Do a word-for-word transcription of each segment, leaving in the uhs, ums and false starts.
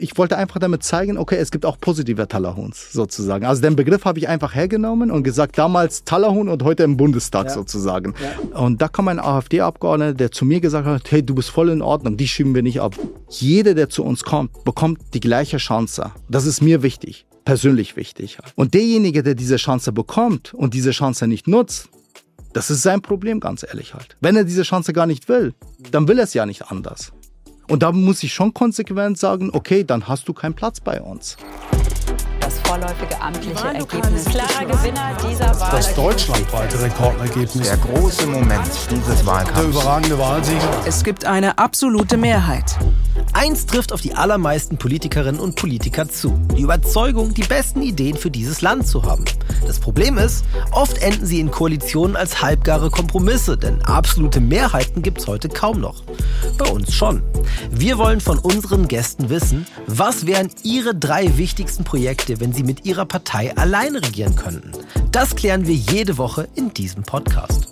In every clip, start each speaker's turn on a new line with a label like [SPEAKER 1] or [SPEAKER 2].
[SPEAKER 1] Ich wollte einfach damit zeigen, okay, es gibt auch positive Tallerhuhns sozusagen. Also den Begriff habe ich einfach hergenommen und gesagt, damals Tallerhuhn und heute im Bundestag ja. sozusagen. Ja. Und da kam ein AfD-Abgeordneter, der zu mir gesagt hat, hey, du bist voll in Ordnung, die schieben wir nicht ab. Jeder, der zu uns kommt, bekommt die gleiche Chance. Das ist mir wichtig, persönlich wichtig. Und derjenige, der diese Chance bekommt und diese Chance nicht nutzt, das ist sein Problem, ganz ehrlich halt. Wenn er diese Chance gar nicht will, dann will er es ja nicht anders. Und da muss ich schon konsequent sagen, okay, dann hast du keinen Platz bei uns.
[SPEAKER 2] Das vorläufige amtliche Ergebnis. Klarer Gewinner dieser Wahl.
[SPEAKER 3] Das deutschlandweite Rekordergebnis.
[SPEAKER 4] Der große Moment dieses Wahlkampfs.
[SPEAKER 3] Der überragende Wahlsieger.
[SPEAKER 5] Es gibt eine absolute Mehrheit. Eins trifft auf die allermeisten Politikerinnen und Politiker zu. Die Überzeugung, die besten Ideen für dieses Land zu haben. Das Problem ist, oft enden sie in Koalitionen als halbgare Kompromisse, denn absolute Mehrheiten gibt's heute kaum noch. Bei uns schon. Wir wollen von unseren Gästen wissen, was wären ihre drei wichtigsten Projekte, wenn sie mit ihrer Partei alleine regieren könnten. Das klären wir jede Woche in diesem Podcast.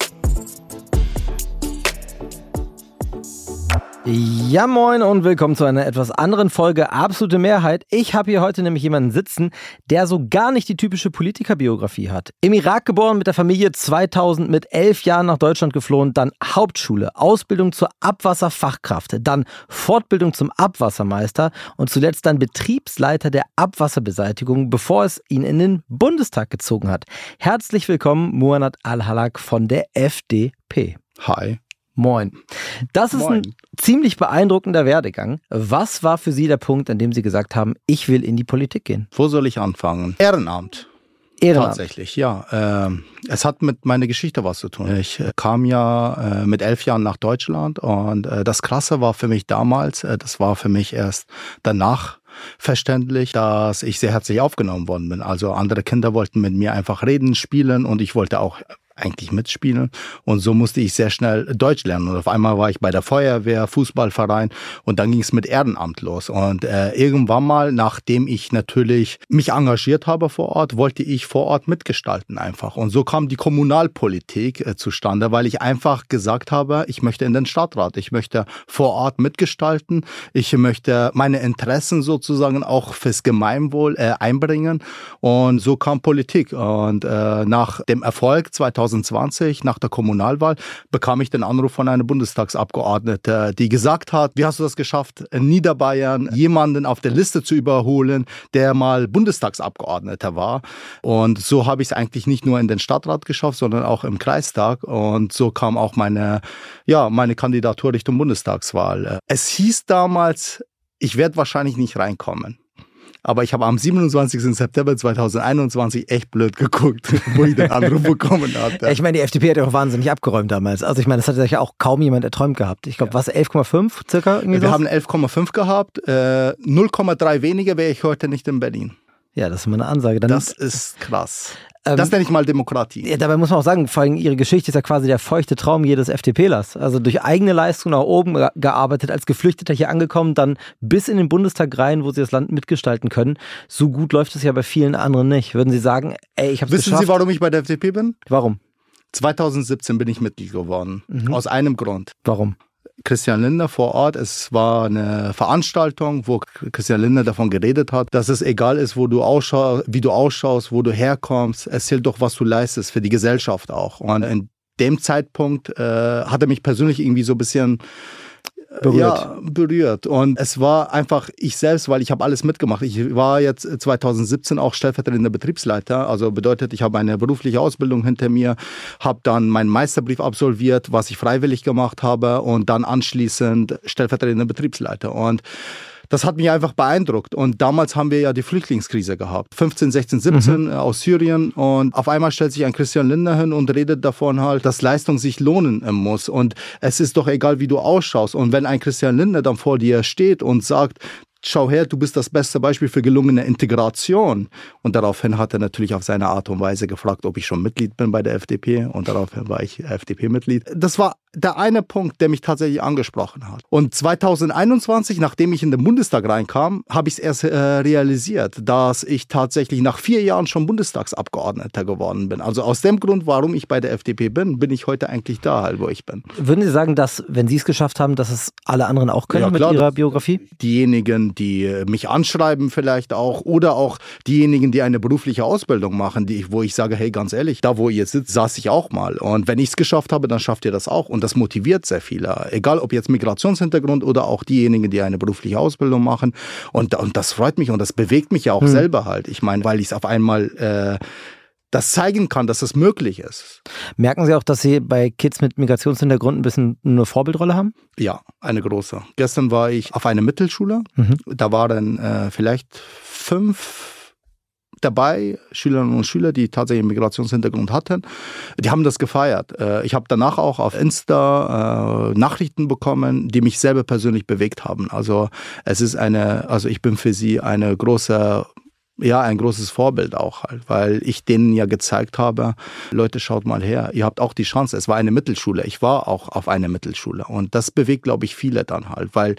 [SPEAKER 5] Ja moin und willkommen zu einer etwas anderen Folge Absolute Mehrheit. Ich habe hier heute nämlich jemanden sitzen, der so gar nicht die typische Politikerbiografie hat. Im Irak geboren, mit der Familie zweitausend, mit elf Jahren nach Deutschland geflohen, dann Hauptschule, Ausbildung zur Abwasserfachkraft, dann Fortbildung zum Abwassermeister und zuletzt dann Betriebsleiter der Abwasserbeseitigung, bevor es ihn in den Bundestag gezogen hat. Herzlich willkommen, Muhannad Al-Halak von der F D P.
[SPEAKER 1] Hi.
[SPEAKER 5] Moin. Das ist Moin. Ein ziemlich beeindruckender Werdegang. Was war für Sie der Punkt, an dem Sie gesagt haben, ich will in die Politik gehen?
[SPEAKER 1] Wo soll ich anfangen? Ehrenamt.
[SPEAKER 5] Ehrenamt.
[SPEAKER 1] Tatsächlich, ja. Ähm, es hat mit meiner Geschichte was zu tun. Ich äh, kam ja äh, mit elf Jahren nach Deutschland und äh, das Krasse war für mich damals, äh, das war für mich erst danach verständlich, dass ich sehr herzlich aufgenommen worden bin. Also andere Kinder wollten mit mir einfach reden, spielen und ich wollte auch eigentlich mitspielen. Und so musste ich sehr schnell Deutsch lernen. Und auf einmal war ich bei der Feuerwehr, Fußballverein und dann ging es mit Ehrenamt los. Und äh, irgendwann mal, nachdem ich natürlich mich engagiert habe vor Ort, wollte ich vor Ort mitgestalten einfach. Und so kam die Kommunalpolitik äh, zustande, weil ich einfach gesagt habe, ich möchte in den Stadtrat, ich möchte vor Ort mitgestalten, ich möchte meine Interessen sozusagen auch fürs Gemeinwohl äh, einbringen. Und so kam Politik. Und äh, nach dem Erfolg zwanzig zwanzig, nach der Kommunalwahl, bekam ich den Anruf von einer Bundestagsabgeordneten, die gesagt hat, wie hast du das geschafft, in Niederbayern jemanden auf der Liste zu überholen, der mal Bundestagsabgeordneter war. Und so habe ich es eigentlich nicht nur in den Stadtrat geschafft, sondern auch im Kreistag. Und so kam auch meine, ja, meine Kandidatur Richtung Bundestagswahl. Es hieß damals, ich werde wahrscheinlich nicht reinkommen. Aber ich habe am siebenundzwanzigsten September zweitausendeinundzwanzig echt blöd geguckt, wo ich den Anruf bekommen hatte.
[SPEAKER 5] Ich meine, die F D P hat ja auch wahnsinnig abgeräumt damals. Also ich meine, das hat ja auch kaum jemand erträumt gehabt. Ich glaube, ja. was, elf Komma fünf circa? Irgendwie
[SPEAKER 1] Wir
[SPEAKER 5] so?
[SPEAKER 1] haben elf Komma fünf gehabt. Äh, null Komma drei weniger wäre ich heute nicht in Berlin.
[SPEAKER 5] Ja, das ist mal eine Ansage. Dann
[SPEAKER 1] das ist krass. Das nenne ich mal Demokratie.
[SPEAKER 5] Ja, dabei muss man auch sagen, vor allem ihre Geschichte ist ja quasi der feuchte Traum jedes FDPlers. Also durch eigene Leistung nach oben gearbeitet, als Geflüchteter hier angekommen, dann bis in den Bundestag rein, wo sie das Land mitgestalten können. So gut läuft es ja bei vielen anderen nicht. Würden Sie sagen, ey, ich habe es geschafft?
[SPEAKER 1] Wissen Sie, warum ich bei der F D P bin?
[SPEAKER 5] Warum?
[SPEAKER 1] zweitausendsiebzehn bin ich Mitglied geworden. Mhm. Aus einem Grund.
[SPEAKER 5] Warum?
[SPEAKER 1] Christian Lindner vor Ort. Es war eine Veranstaltung, wo Christian Lindner davon geredet hat, dass es egal ist, wo du ausschaust, wie du ausschaust, wo du herkommst. Erzähl doch, was du leistest für die Gesellschaft auch. Und in dem Zeitpunkt äh, hat er mich persönlich irgendwie so ein bisschen berührt. Ja, berührt. Und es war einfach ich selbst, weil ich habe alles mitgemacht. Ich war jetzt zweitausendsiebzehn auch stellvertretender Betriebsleiter. Also bedeutet, ich habe eine berufliche Ausbildung hinter mir, habe dann meinen Meisterbrief absolviert, was ich freiwillig gemacht habe und dann anschließend stellvertretender Betriebsleiter. Und das hat mich einfach beeindruckt. Und damals haben wir ja die Flüchtlingskrise gehabt. fünfzehn, sechzehn, siebzehn mhm. aus Syrien. Und auf einmal stellt sich ein Christian Lindner hin und redet davon halt, dass Leistung sich lohnen muss. Und es ist doch egal, wie du ausschaust. Und wenn ein Christian Lindner dann vor dir steht und sagt, schau her, du bist das beste Beispiel für gelungene Integration. Und daraufhin hat er natürlich auf seine Art und Weise gefragt, ob ich schon Mitglied bin bei der F D P. Und daraufhin war ich F D P-Mitglied. Das war der eine Punkt, der mich tatsächlich angesprochen hat. Und zweitausendeinundzwanzig, nachdem ich in den Bundestag reinkam, habe ich es erst äh, realisiert, dass ich tatsächlich nach vier Jahren schon Bundestagsabgeordneter geworden bin. Also aus dem Grund, warum ich bei der F D P bin, bin ich heute eigentlich da, halt, wo ich bin.
[SPEAKER 5] Würden Sie sagen, dass, wenn Sie es geschafft haben, dass es alle anderen auch können, ja,
[SPEAKER 1] klar,
[SPEAKER 5] mit Ihrer Biografie?
[SPEAKER 1] Diejenigen, die mich anschreiben vielleicht auch, oder auch diejenigen, die eine berufliche Ausbildung machen, die ich, wo ich sage, hey, ganz ehrlich, da wo ihr sitzt, saß ich auch mal. Und wenn ich es geschafft habe, dann schafft ihr das auch. Und das motiviert sehr viele. Egal, ob jetzt Migrationshintergrund oder auch diejenigen, die eine berufliche Ausbildung machen. Und, und das freut mich und das bewegt mich ja auch hm. selber halt. Ich meine, weil ich es auf einmal äh, das zeigen kann, dass es möglich ist.
[SPEAKER 5] Merken Sie auch, dass Sie bei Kids mit Migrationshintergrund ein bisschen eine Vorbildrolle haben?
[SPEAKER 1] Ja, eine große. Gestern war ich auf einer Mittelschule. Mhm. Da waren äh, vielleicht fünf dabei, Schülerinnen und Schüler, die tatsächlich einen Migrationshintergrund hatten. Die haben das gefeiert. Ich habe danach auch auf Insta äh, Nachrichten bekommen, die mich selber persönlich bewegt haben. Also es ist eine, also ich bin für sie eine große, ja, ein großes Vorbild auch halt, weil ich denen ja gezeigt habe, Leute, schaut mal her, ihr habt auch die Chance. Es war eine Mittelschule. Ich war auch auf einer Mittelschule und das bewegt, glaube ich, viele dann halt, weil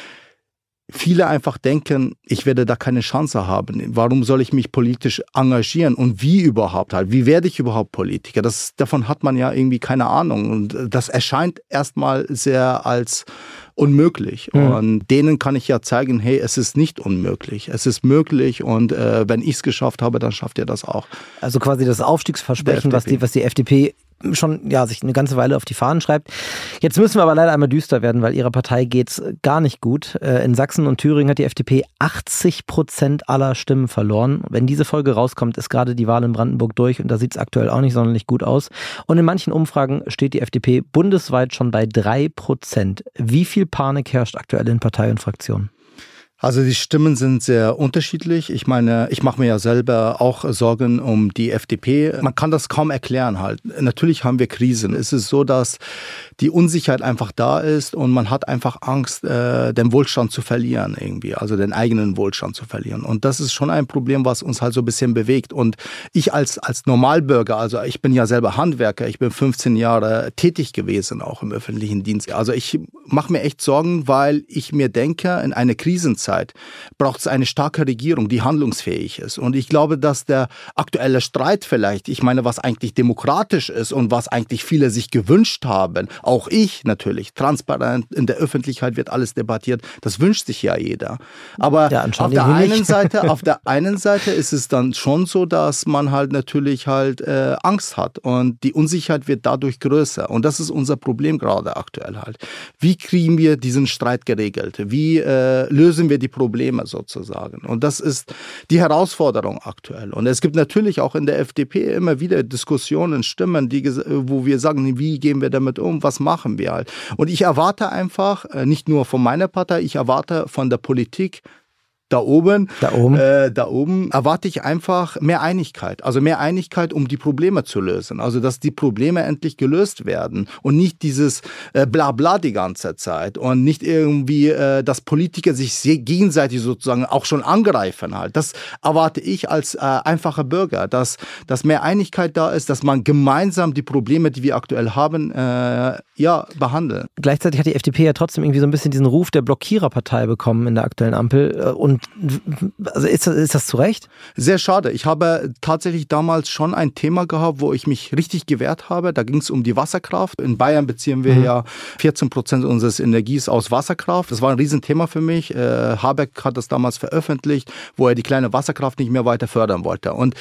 [SPEAKER 1] viele einfach denken, ich werde da keine Chance haben. Warum soll ich mich politisch engagieren? Und wie überhaupt halt? Wie werde ich überhaupt Politiker? Das, davon hat man ja irgendwie keine Ahnung. Und das erscheint erstmal sehr als unmöglich. Mhm. Und denen kann ich ja zeigen, hey, es ist nicht unmöglich. Es ist möglich und äh, wenn ich es geschafft habe, dann schafft ihr das auch.
[SPEAKER 5] Also quasi das Aufstiegsversprechen, was die, was die F D P schon ja sich eine ganze Weile auf die Fahnen schreibt. Jetzt müssen wir aber leider einmal düster werden, weil ihrer Partei geht's gar nicht gut. In Sachsen und Thüringen hat die F D P achtzig Prozent aller Stimmen verloren. Wenn diese Folge rauskommt, ist gerade die Wahl in Brandenburg durch und da sieht es aktuell auch nicht sonderlich gut aus. Und in manchen Umfragen steht die F D P bundesweit schon bei drei Prozent. Wie viel Panik herrscht aktuell in Partei und Fraktion?
[SPEAKER 1] Also die Stimmen sind sehr unterschiedlich. Ich meine, ich mache mir ja selber auch Sorgen um die F D P. Man kann das kaum erklären halt. Natürlich haben wir Krisen. Es ist so, dass die Unsicherheit einfach da ist und man hat einfach Angst, äh, den Wohlstand zu verlieren irgendwie, also den eigenen Wohlstand zu verlieren. Und das ist schon ein Problem, was uns halt so ein bisschen bewegt. Und ich als als Normalbürger, also ich bin ja selber Handwerker, ich bin fünfzehn Jahre tätig gewesen, auch im öffentlichen Dienst. Also ich mache mir echt Sorgen, weil ich mir denke, in einer Krisenzeit braucht es eine starke Regierung, die handlungsfähig ist. Und ich glaube, dass der aktuelle Streit vielleicht, ich meine, was eigentlich demokratisch ist und was eigentlich viele sich gewünscht haben, auch ich natürlich, transparent, in der Öffentlichkeit wird alles debattiert, das wünscht sich ja jeder. Aber ja, auf der einen Seite, auf der einen Seite ist es dann schon so, dass man halt natürlich halt äh, Angst hat und die Unsicherheit wird dadurch größer. Und das ist unser Problem gerade aktuell halt. Wie kriegen wir diesen Streit geregelt? Wie äh, lösen wir die Probleme sozusagen? Und das ist die Herausforderung aktuell. Und es gibt natürlich auch in der F D P immer wieder Diskussionen, Stimmen, die, wo wir sagen, wie gehen wir damit um, was machen wir halt. Und ich erwarte einfach, nicht nur von meiner Partei, ich erwarte von der Politik, Da oben,
[SPEAKER 5] da oben,
[SPEAKER 1] äh, da oben erwarte ich einfach mehr Einigkeit. Also mehr Einigkeit, um die Probleme zu lösen. Also dass die Probleme endlich gelöst werden und nicht dieses äh, Blabla die ganze Zeit und nicht irgendwie, äh, dass Politiker sich gegenseitig sozusagen auch schon angreifen halt. Das erwarte ich als äh, einfacher Bürger, dass, dass mehr Einigkeit da ist, dass man gemeinsam die Probleme, die wir aktuell haben, äh, ja, behandeln.
[SPEAKER 5] Gleichzeitig hat die F D P ja trotzdem irgendwie so ein bisschen diesen Ruf der Blockiererpartei bekommen in der aktuellen Ampel und also ist das, ist das zu Recht?
[SPEAKER 1] Sehr schade. Ich habe tatsächlich damals schon ein Thema gehabt, wo ich mich richtig gewehrt habe. Da ging es um die Wasserkraft. In Bayern beziehen wir mhm. ja vierzehn Prozent unseres Energies aus Wasserkraft. Das war ein Riesenthema für mich. Äh, Habeck hat das damals veröffentlicht, wo er die kleine Wasserkraft nicht mehr weiter fördern wollte. Und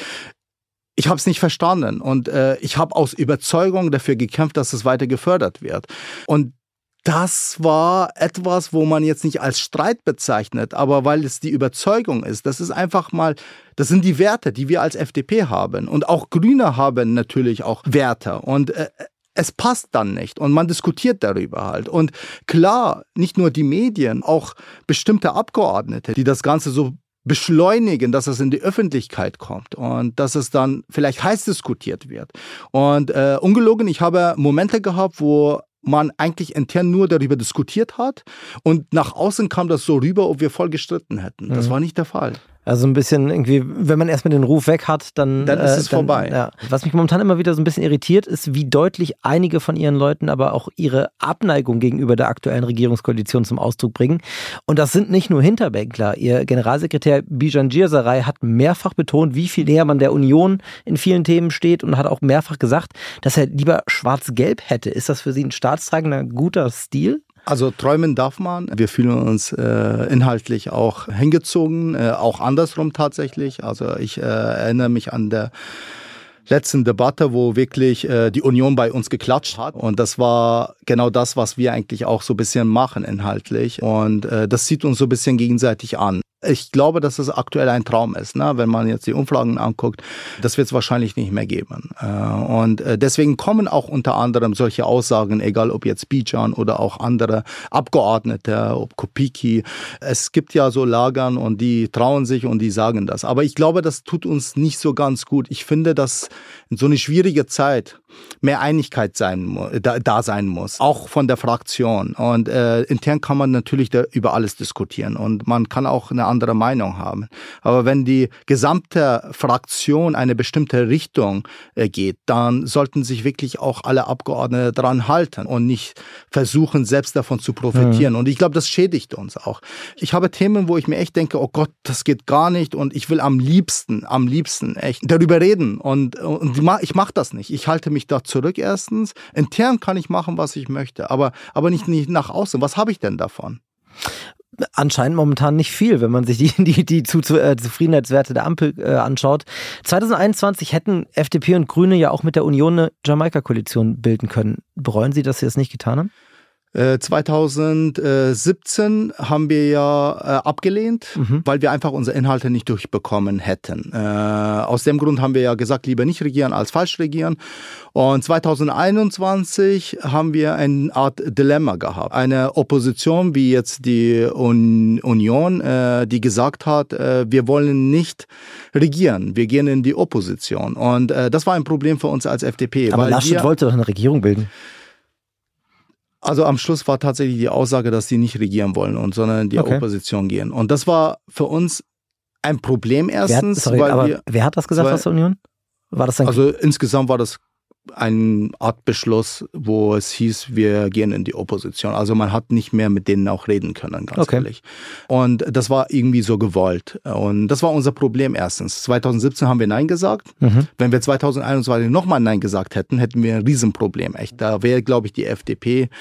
[SPEAKER 1] ich habe es nicht verstanden. Und äh, ich habe aus Überzeugung dafür gekämpft, dass es weiter gefördert wird. Und das war etwas, wo man jetzt nicht als Streit bezeichnet, aber weil es die Überzeugung ist, das ist einfach mal, das sind die Werte, die wir als F D P haben. Und auch Grüne haben natürlich auch Werte. Und äh, es passt dann nicht und man diskutiert darüber halt. Und klar, nicht nur die Medien, auch bestimmte Abgeordnete, die das Ganze so beschleunigen, dass es in die Öffentlichkeit kommt und dass es dann vielleicht heiß diskutiert wird. Und äh, ungelogen, ich habe Momente gehabt, wo man eigentlich intern nur darüber diskutiert hat und nach außen kam das so rüber, ob wir voll gestritten hätten. Das mhm. war nicht der Fall.
[SPEAKER 5] Also ein bisschen irgendwie, wenn man erstmal den Ruf weg hat, dann...
[SPEAKER 1] Dann ist es
[SPEAKER 5] äh, dann,
[SPEAKER 1] vorbei.
[SPEAKER 5] Ja. Was mich momentan immer wieder so ein bisschen irritiert, ist, wie deutlich einige von ihren Leuten aber auch ihre Abneigung gegenüber der aktuellen Regierungskoalition zum Ausdruck bringen. Und das sind nicht nur Hinterbänkler. Ihr Generalsekretär Bijan Girsaray hat mehrfach betont, wie viel näher man der Union in vielen Themen steht und hat auch mehrfach gesagt, dass er lieber schwarz-gelb hätte. Ist das für Sie ein staatstragender, guter Stil?
[SPEAKER 1] Also träumen darf man. Wir fühlen uns äh, inhaltlich auch hingezogen, äh, auch andersrum tatsächlich. Also ich äh, erinnere mich an der letzten Debatte, wo wirklich äh, die Union bei uns geklatscht hat. Und das war genau das, was wir eigentlich auch so ein bisschen machen inhaltlich. Und äh, das zieht uns so ein bisschen gegenseitig an. Ich glaube, dass es aktuell ein Traum ist, ne? Wenn man jetzt die Umfragen anguckt, das wird es wahrscheinlich nicht mehr geben. Und deswegen kommen auch unter anderem solche Aussagen, egal ob jetzt Bijan oder auch andere Abgeordnete, ob Kopicki. Es gibt ja so Lagern und die trauen sich und die sagen das. Aber ich glaube, das tut uns nicht so ganz gut. Ich finde, dass in so eine schwierige Zeit mehr Einigkeit sein, da, da sein muss, auch von der Fraktion. Und äh, intern kann man natürlich da über alles diskutieren und man kann auch eine andere Meinung haben. Aber wenn die gesamte Fraktion eine bestimmte Richtung äh, geht, dann sollten sich wirklich auch alle Abgeordnete daran halten und nicht versuchen, selbst davon zu profitieren. Mhm. Und ich glaube, das schädigt uns auch. Ich habe Themen, wo ich mir echt denke, oh Gott, das geht gar nicht und ich will am liebsten, am liebsten echt darüber reden. Und, und ich mache das nicht. Ich halte mich da zurück erstens. Intern kann ich machen, was ich möchte, aber, aber nicht, nicht nach außen. Was habe ich denn davon?
[SPEAKER 5] Anscheinend momentan nicht viel, wenn man sich die, die, die zu, zu, äh, Zufriedenheitswerte der Ampel äh, anschaut. zwanzig einundzwanzig hätten F D P und Grüne ja auch mit der Union eine Jamaika-Koalition bilden können. Bereuen Sie, dass Sie das nicht getan haben?
[SPEAKER 1] zwanzig siebzehn haben wir ja äh, abgelehnt, mhm. weil wir einfach unsere Inhalte nicht durchbekommen hätten. Äh, aus dem Grund haben wir ja gesagt, lieber nicht regieren als falsch regieren. Und zwanzig einundzwanzig haben wir eine Art Dilemma gehabt. Eine Opposition wie jetzt die Un- Union, äh, die gesagt hat, äh, wir wollen nicht regieren, wir gehen in die Opposition. Und äh, das war ein Problem für uns als F D P.
[SPEAKER 5] Aber
[SPEAKER 1] weil
[SPEAKER 5] Laschet
[SPEAKER 1] wir,
[SPEAKER 5] wollte doch eine Regierung bilden.
[SPEAKER 1] Also am Schluss war tatsächlich die Aussage, dass sie nicht regieren wollen, und sondern in die okay. Opposition gehen. Und das war für uns ein Problem erstens.
[SPEAKER 5] Wer hat, sorry,
[SPEAKER 1] weil
[SPEAKER 5] aber
[SPEAKER 1] wir,
[SPEAKER 5] wer hat das gesagt
[SPEAKER 1] weil,
[SPEAKER 5] aus der Union? War das dann
[SPEAKER 1] also insgesamt war das eine Art Beschluss, wo es hieß, wir gehen in die Opposition. Also man hat nicht mehr mit denen auch reden können, ganz okay. ehrlich. Und das war irgendwie so gewollt. Und das war unser Problem erstens. zwanzig siebzehn haben wir Nein gesagt. Mhm. Wenn wir zwanzig einundzwanzig nochmal Nein gesagt hätten, hätten wir ein Riesenproblem. Echt. Da wäre, glaube ich, die F D P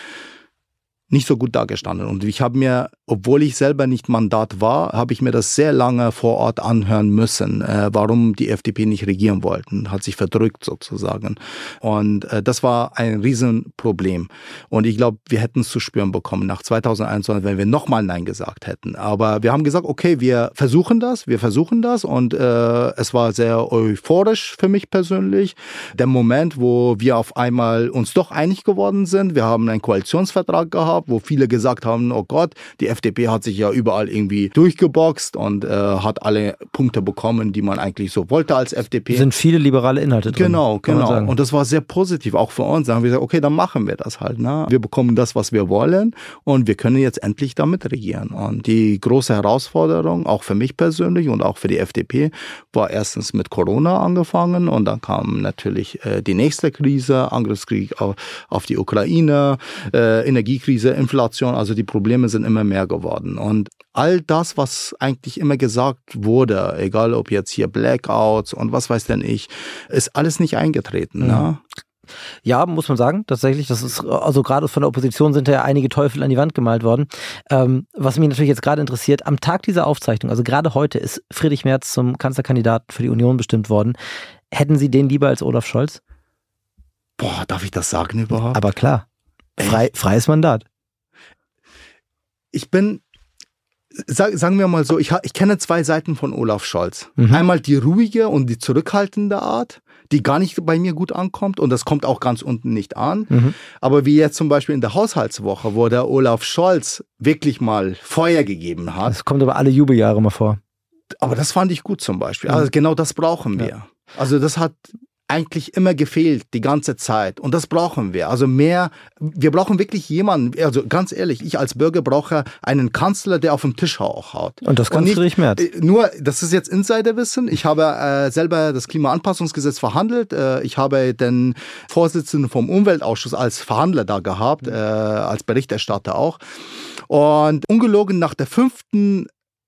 [SPEAKER 1] nicht so gut dargestanden. Und ich habe mir, obwohl ich selber nicht Mandat war, habe ich mir das sehr lange vor Ort anhören müssen, äh, warum die F D P nicht regieren wollten. Hat sich verdrückt sozusagen. Und äh, das war ein Riesenproblem. Und ich glaube, wir hätten es zu spüren bekommen nach zwanzig einundzwanzig, wenn wir nochmal Nein gesagt hätten. Aber wir haben gesagt, okay, wir versuchen das, wir versuchen das. Und äh, es war sehr euphorisch für mich persönlich. Der Moment, wo wir auf einmal uns doch einig geworden sind. Wir haben einen Koalitionsvertrag gehabt, wo viele gesagt haben, oh Gott, die F D P hat sich ja überall irgendwie durchgeboxt und äh, hat alle Punkte bekommen, die man eigentlich so wollte als F D P.
[SPEAKER 5] Sind viele liberale Inhalte drin.
[SPEAKER 1] Genau, genau. Und das war sehr positiv, auch für uns. Da haben wir gesagt, okay, dann machen wir das halt. Ne? Wir bekommen das, was wir wollen, und wir können jetzt endlich damit regieren. Und die große Herausforderung, auch für mich persönlich und auch für die F D P, war erstens mit Corona angefangen, und dann kam natürlich äh, die nächste Krise, Angriffskrieg auf, auf die Ukraine, äh, Energiekrise, Inflation, also die Probleme sind immer mehr geworden. Und all das, was eigentlich immer gesagt wurde, egal ob jetzt hier Blackouts und was weiß denn ich, ist alles nicht eingetreten. Mhm. Ne?
[SPEAKER 5] Ja, muss man sagen, tatsächlich. Das ist, also gerade von der Opposition sind ja einige Teufel an die Wand gemalt worden. Ähm, was mich natürlich jetzt gerade interessiert, am Tag dieser Aufzeichnung, also gerade heute, ist Friedrich Merz zum Kanzlerkandidaten für die Union bestimmt worden. Hätten Sie den lieber als Olaf Scholz?
[SPEAKER 1] Boah, darf ich das sagen überhaupt?
[SPEAKER 5] Aber klar, frei, freies Mandat.
[SPEAKER 1] Ich bin, sag, sagen wir mal so, ich, ich kenne zwei Seiten von Olaf Scholz. Mhm. Einmal die ruhige und die zurückhaltende Art, die gar nicht bei mir gut ankommt, und das kommt auch ganz unten nicht an. Mhm. Aber wie jetzt zum Beispiel in der Haushaltswoche, wo der Olaf Scholz wirklich mal Feuer gegeben hat.
[SPEAKER 5] Das kommt aber alle Jubeljahre mal vor.
[SPEAKER 1] Aber das fand ich gut zum Beispiel. Also genau das brauchen wir. Ja. Also das hat eigentlich immer gefehlt, die ganze Zeit. Und das brauchen wir. Also mehr, wir brauchen wirklich jemanden, also ganz ehrlich, ich als Bürger brauche einen Kanzler, der auf den Tisch auch haut.
[SPEAKER 5] Und das kann Friedrich Merz.
[SPEAKER 1] Nur, das ist jetzt Insiderwissen. Ich habe äh, selber das Klimaanpassungsgesetz verhandelt. Äh, ich habe den Vorsitzenden vom Umweltausschuss als Verhandler da gehabt, äh, als Berichterstatter auch. Und ungelogen nach der fünften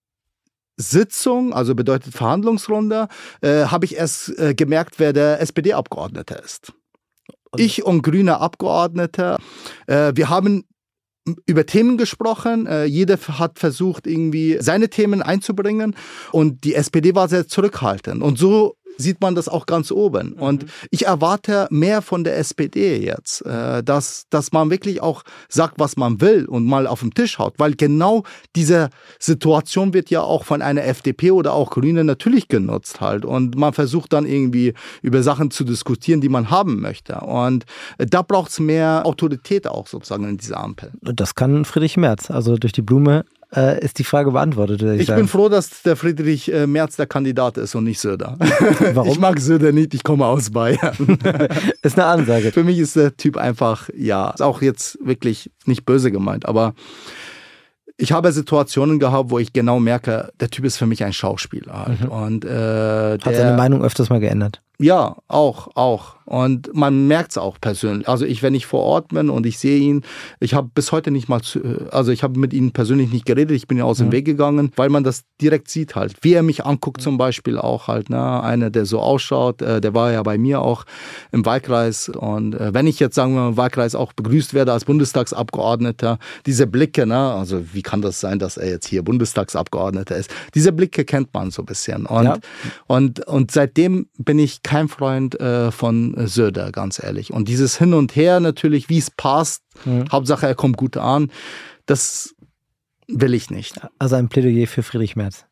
[SPEAKER 1] Sitzung, also bedeutet Verhandlungsrunde, äh, habe ich erst äh, gemerkt, wer der S P D-Abgeordnete ist. Und ich und grüne Abgeordnete. Äh, wir haben über Themen gesprochen. Äh, jeder hat versucht, irgendwie seine Themen einzubringen. Und die S P D war sehr zurückhaltend. Und so sieht man das auch ganz oben. Mhm. Und ich erwarte mehr von der S P D jetzt, äh, dass, dass man wirklich auch sagt, was man will und mal auf den Tisch haut. Weil genau diese Situation wird ja auch von einer F D P oder auch Grüne natürlich genutzt halt. Und man versucht dann irgendwie über Sachen zu diskutieren, die man haben möchte. Und äh, da braucht es mehr Autorität auch sozusagen in dieser Ampel.
[SPEAKER 5] Das kann Friedrich Merz, also durch die Blume äh, ist die Frage beantwortet.
[SPEAKER 1] Ich, ich bin froh, dass der Friedrich äh, Merz der Kandidat ist und nicht Söder.
[SPEAKER 5] Warum?
[SPEAKER 1] Ich mag Söder nicht, ich komme aus Bayern.
[SPEAKER 5] Ist eine Ansage.
[SPEAKER 1] Für mich ist der Typ einfach, ja, ist auch jetzt wirklich nicht böse gemeint, aber ich habe Situationen gehabt, wo ich genau merke, der Typ ist für mich ein Schauspieler. Halt. Mhm. Und, äh,
[SPEAKER 5] Hat seine Meinung öfters mal geändert?
[SPEAKER 1] Ja, auch, auch. Und man merkt es auch persönlich. Also ich, wenn ich vor Ort bin und ich sehe ihn, ich habe bis heute nicht mal, zu, also ich habe mit ihm persönlich nicht geredet, ich bin ja aus dem mhm. Weg gegangen, weil man das direkt sieht halt. Wie er mich anguckt zum Beispiel auch halt, ne, einer, der so ausschaut, äh, der war ja bei mir auch im Wahlkreis. Und äh, wenn ich jetzt, sagen wir mal, im Wahlkreis auch begrüßt werde als Bundestagsabgeordneter, diese Blicke, ne, also wie kann das sein, dass er jetzt hier Bundestagsabgeordneter ist? Diese Blicke kennt man so ein bisschen. Und, ja. und, und seitdem bin ich kein Freund äh, von Söder, ganz ehrlich. Und dieses Hin und Her natürlich, wie es passt, mhm. Hauptsache er kommt gut an, das will ich nicht.
[SPEAKER 5] Also ein Plädoyer für Friedrich Merz.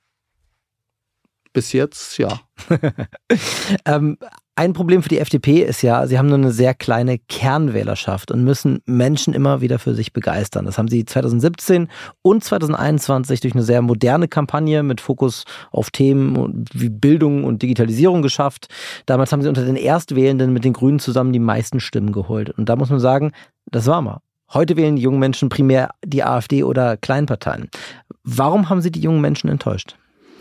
[SPEAKER 1] Bis jetzt, ja.
[SPEAKER 5] ähm, ein Problem für die F D P ist ja, sie haben nur eine sehr kleine Kernwählerschaft und müssen Menschen immer wieder für sich begeistern. Das haben sie zwanzig siebzehn und zwanzig einundzwanzig durch eine sehr moderne Kampagne mit Fokus auf Themen wie Bildung und Digitalisierung geschafft. Damals haben sie unter den Erstwählenden mit den Grünen zusammen die meisten Stimmen geholt. Und da muss man sagen, das war mal. Heute wählen die jungen Menschen primär die AfD oder Kleinparteien. Warum haben sie die jungen Menschen enttäuscht?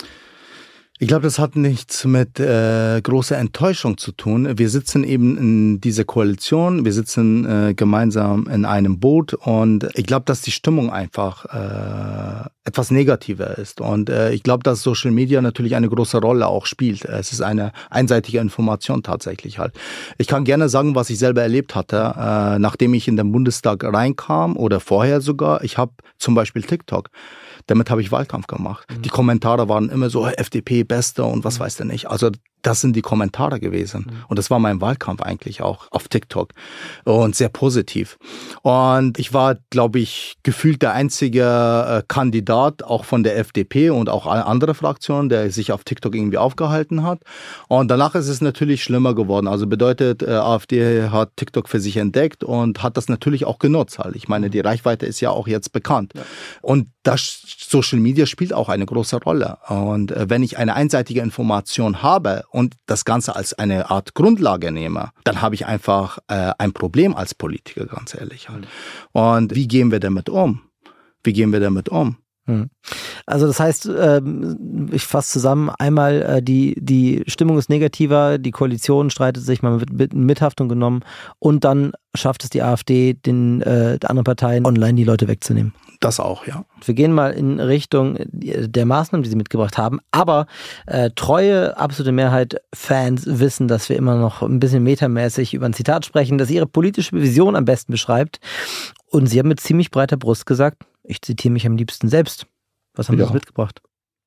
[SPEAKER 1] Ich glaube, das hat nichts mit äh, großer Enttäuschung zu tun. Wir sitzen eben in dieser Koalition, wir sitzen äh, gemeinsam in einem Boot und ich glaube, dass die Stimmung einfach äh, etwas negativer ist. Und äh, ich glaube, dass Social Media natürlich eine große Rolle auch spielt. Es ist eine einseitige Information tatsächlich halt. Ich kann gerne sagen, was ich selber erlebt hatte, äh, nachdem ich in den Bundestag reinkam oder vorher sogar. Ich habe zum Beispiel TikTok. Damit habe ich Wahlkampf gemacht. Mhm. Die Kommentare waren immer so, F D P Beste und was mhm. weiß der nicht. Also das sind die Kommentare gewesen. Mhm. Und das war mein Wahlkampf eigentlich auch auf TikTok. Und sehr positiv. Und ich war, glaube ich, gefühlt der einzige äh, Kandidat, auch von der F D P und auch alle andere Fraktionen, der sich auf TikTok irgendwie aufgehalten hat. Und danach ist es natürlich schlimmer geworden. Also bedeutet, äh, AfD hat TikTok für sich entdeckt und hat das natürlich auch genutzt. Halt. Ich meine, die Reichweite ist ja auch jetzt bekannt. Ja. Und das Social Media spielt auch eine große Rolle. Und äh, wenn ich eine einseitige Information habe und das Ganze als eine Art Grundlage nehme, dann habe ich einfach äh, ein Problem als Politiker, ganz ehrlich. Halt. Und wie gehen wir damit um? Wie gehen wir damit um?
[SPEAKER 5] Also das heißt, ich fasse zusammen, einmal die, die Stimmung ist negativer, die Koalition streitet sich, man wird in Mithaftung genommen und dann schafft es die AfD, den äh, anderen Parteien online die Leute wegzunehmen.
[SPEAKER 1] Das auch, ja.
[SPEAKER 5] Wir gehen mal in Richtung der Maßnahmen, die sie mitgebracht haben, aber äh, treue, absolute Mehrheit Fans wissen, dass wir immer noch ein bisschen metamäßig über ein Zitat sprechen, das ihre politische Vision am besten beschreibt und sie haben mit ziemlich breiter Brust gesagt, ich zitiere mich am liebsten selbst. Was haben ja. Sie mitgebracht?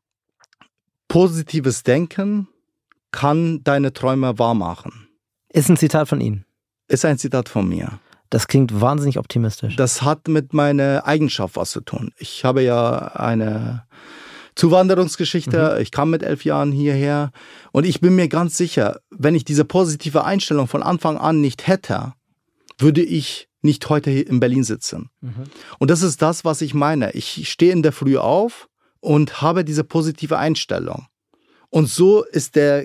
[SPEAKER 1] Positives Denken kann deine Träume wahrmachen.
[SPEAKER 5] Ist ein Zitat von Ihnen?
[SPEAKER 1] Ist ein Zitat von mir.
[SPEAKER 5] Das klingt wahnsinnig optimistisch.
[SPEAKER 1] Das hat mit meiner Eigenschaft was zu tun. Ich habe ja eine Zuwanderungsgeschichte. Mhm. Ich kam mit elf Jahren hierher. Und ich bin mir ganz sicher, wenn ich diese positive Einstellung von Anfang an nicht hätte, würde ich nicht heute in Berlin sitzen. Mhm. Und das ist das, was ich meine. Ich stehe in der Früh auf und habe diese positive Einstellung. Und so ist der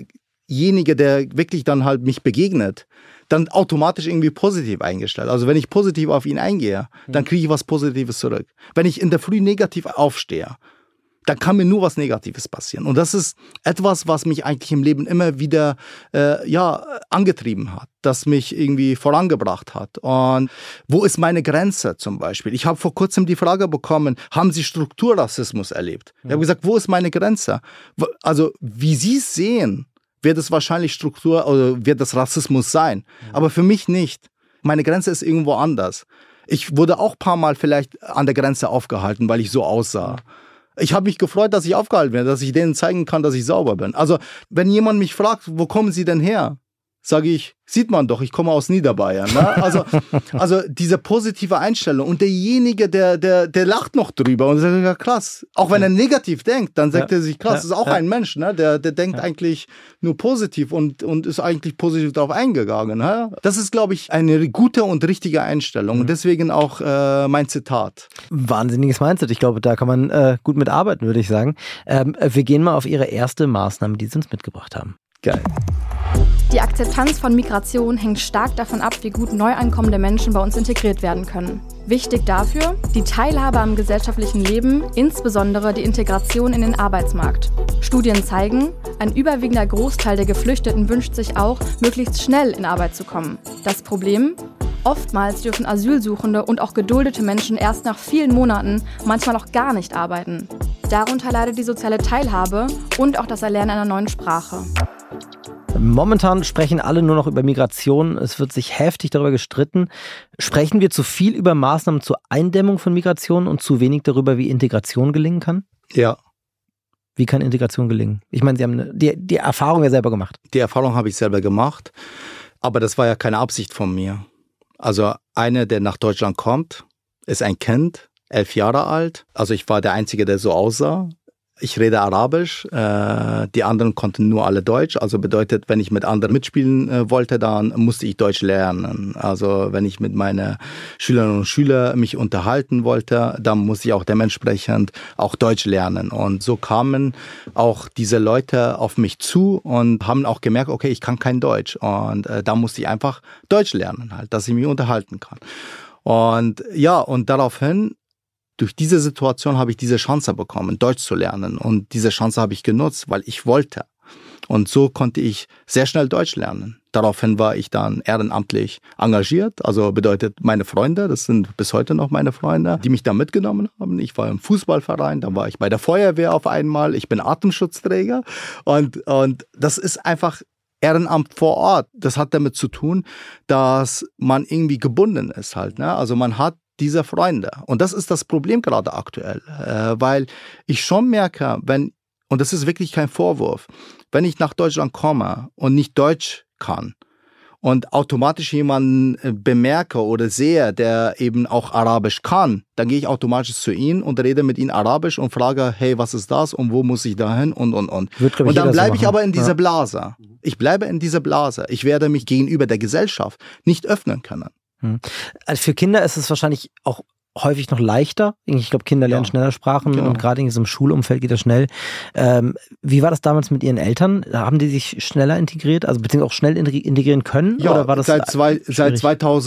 [SPEAKER 1] derjenige, der wirklich dann halt mich begegnet, dann automatisch irgendwie positiv eingestellt. Also wenn ich positiv auf ihn eingehe, dann kriege ich was Positives zurück. Wenn ich in der Früh negativ aufstehe, dann kann mir nur was Negatives passieren. Und das ist etwas, was mich eigentlich im Leben immer wieder äh, ja, angetrieben hat, das mich irgendwie vorangebracht hat. Und wo ist meine Grenze zum Beispiel? Ich habe vor kurzem die Frage bekommen, haben Sie Strukturrassismus erlebt? Ich habe gesagt, wo ist meine Grenze? Also wie Sie es sehen, wird es wahrscheinlich Struktur oder wird es Rassismus sein. Aber für mich nicht. Meine Grenze ist irgendwo anders. Ich wurde auch ein paar Mal vielleicht an der Grenze aufgehalten, weil ich so aussah. Ich habe mich gefreut, dass ich aufgehalten werde, dass ich denen zeigen kann, dass ich sauber bin. Also wenn jemand mich fragt, wo kommen Sie denn her? Sage ich, sieht man doch, ich komme aus Niederbayern. Ne? Also, also diese positive Einstellung. Und derjenige, der, der, der lacht noch drüber und sagt, ja krass. Auch wenn er negativ denkt, dann sagt ja. er sich, krass, ja. das ist auch ja. ein Mensch, ne? der, der denkt ja. eigentlich nur positiv und, und ist eigentlich positiv darauf eingegangen. Ne? Das ist, glaube ich, eine gute und richtige Einstellung. Mhm. Und deswegen auch äh, mein Zitat.
[SPEAKER 5] Wahnsinniges Mindset. Ich glaube, da kann man äh, gut mitarbeiten, würde ich sagen. Ähm, wir gehen mal auf Ihre erste Maßnahme, die Sie uns mitgebracht haben.
[SPEAKER 1] Geil.
[SPEAKER 6] Die Akzeptanz von Migration hängt stark davon ab, wie gut neu ankommende Menschen bei uns integriert werden können. Wichtig dafür die Teilhabe am gesellschaftlichen Leben, insbesondere die Integration in den Arbeitsmarkt. Studien zeigen, ein überwiegender Großteil der Geflüchteten wünscht sich auch, möglichst schnell in Arbeit zu kommen. Das Problem? Oftmals dürfen Asylsuchende und auch geduldete Menschen erst nach vielen Monaten, manchmal auch gar nicht arbeiten. Darunter leidet die soziale Teilhabe und auch das Erlernen einer neuen Sprache.
[SPEAKER 5] Momentan sprechen alle nur noch über Migration. Es wird sich heftig darüber gestritten. Sprechen wir zu viel über Maßnahmen zur Eindämmung von Migration und zu wenig darüber, wie Integration gelingen kann?
[SPEAKER 1] Ja.
[SPEAKER 5] Wie kann Integration gelingen? Ich meine, Sie haben die, die Erfahrung ja selber gemacht.
[SPEAKER 1] Die Erfahrung habe ich selber gemacht, aber das war ja keine Absicht von mir. Also einer, der nach Deutschland kommt, ist ein Kind, elf Jahre alt. Also ich war der Einzige, der so aussah. Ich rede Arabisch, äh, die anderen konnten nur alle Deutsch, also bedeutet, wenn ich mit anderen mitspielen äh, wollte, dann musste ich Deutsch lernen. Also wenn ich mit meinen Schülerinnen und Schülern mich unterhalten wollte, dann musste ich auch dementsprechend auch Deutsch lernen. Und so kamen auch diese Leute auf mich zu und haben auch gemerkt, okay, ich kann kein Deutsch. Und äh, da musste ich einfach Deutsch lernen, halt, dass ich mich unterhalten kann. Und ja, und daraufhin, durch diese Situation habe ich diese Chance bekommen, Deutsch zu lernen. Und diese Chance habe ich genutzt, weil ich wollte. Und so konnte ich sehr schnell Deutsch lernen. Daraufhin war ich dann ehrenamtlich engagiert. Also bedeutet meine Freunde, das sind bis heute noch meine Freunde, die mich da mitgenommen haben. Ich war im Fußballverein, dann war ich bei der Feuerwehr auf einmal. Ich bin Atemschutzträger. Und, und das ist einfach Ehrenamt vor Ort. Das hat damit zu tun, dass man irgendwie gebunden ist halt. Ne? Also man hat diese Freunde. Und das ist das Problem gerade aktuell, äh, weil ich schon merke, wenn, und das ist wirklich kein Vorwurf, wenn ich nach Deutschland komme und nicht Deutsch kann und automatisch jemanden bemerke oder sehe, der eben auch Arabisch kann, dann gehe ich automatisch zu ihm und rede mit ihm Arabisch und frage, hey, was ist das und wo muss ich da hin und, und, und.
[SPEAKER 5] Wird,
[SPEAKER 1] und dann bleibe
[SPEAKER 5] so
[SPEAKER 1] ich aber in dieser ja. Blase. Ich bleibe in dieser Blase. Ich werde mich gegenüber der Gesellschaft nicht öffnen können.
[SPEAKER 5] Also für Kinder ist es wahrscheinlich auch häufig noch leichter. Ich glaube, Kinder lernen ja. schneller Sprachen genau. und gerade in so einem Schulumfeld geht das schnell. Ähm, wie war das damals mit Ihren Eltern? Haben die sich schneller integriert, also beziehungsweise auch schnell integrieren können?
[SPEAKER 1] Ja,
[SPEAKER 5] oder war das
[SPEAKER 1] seit, zwei, seit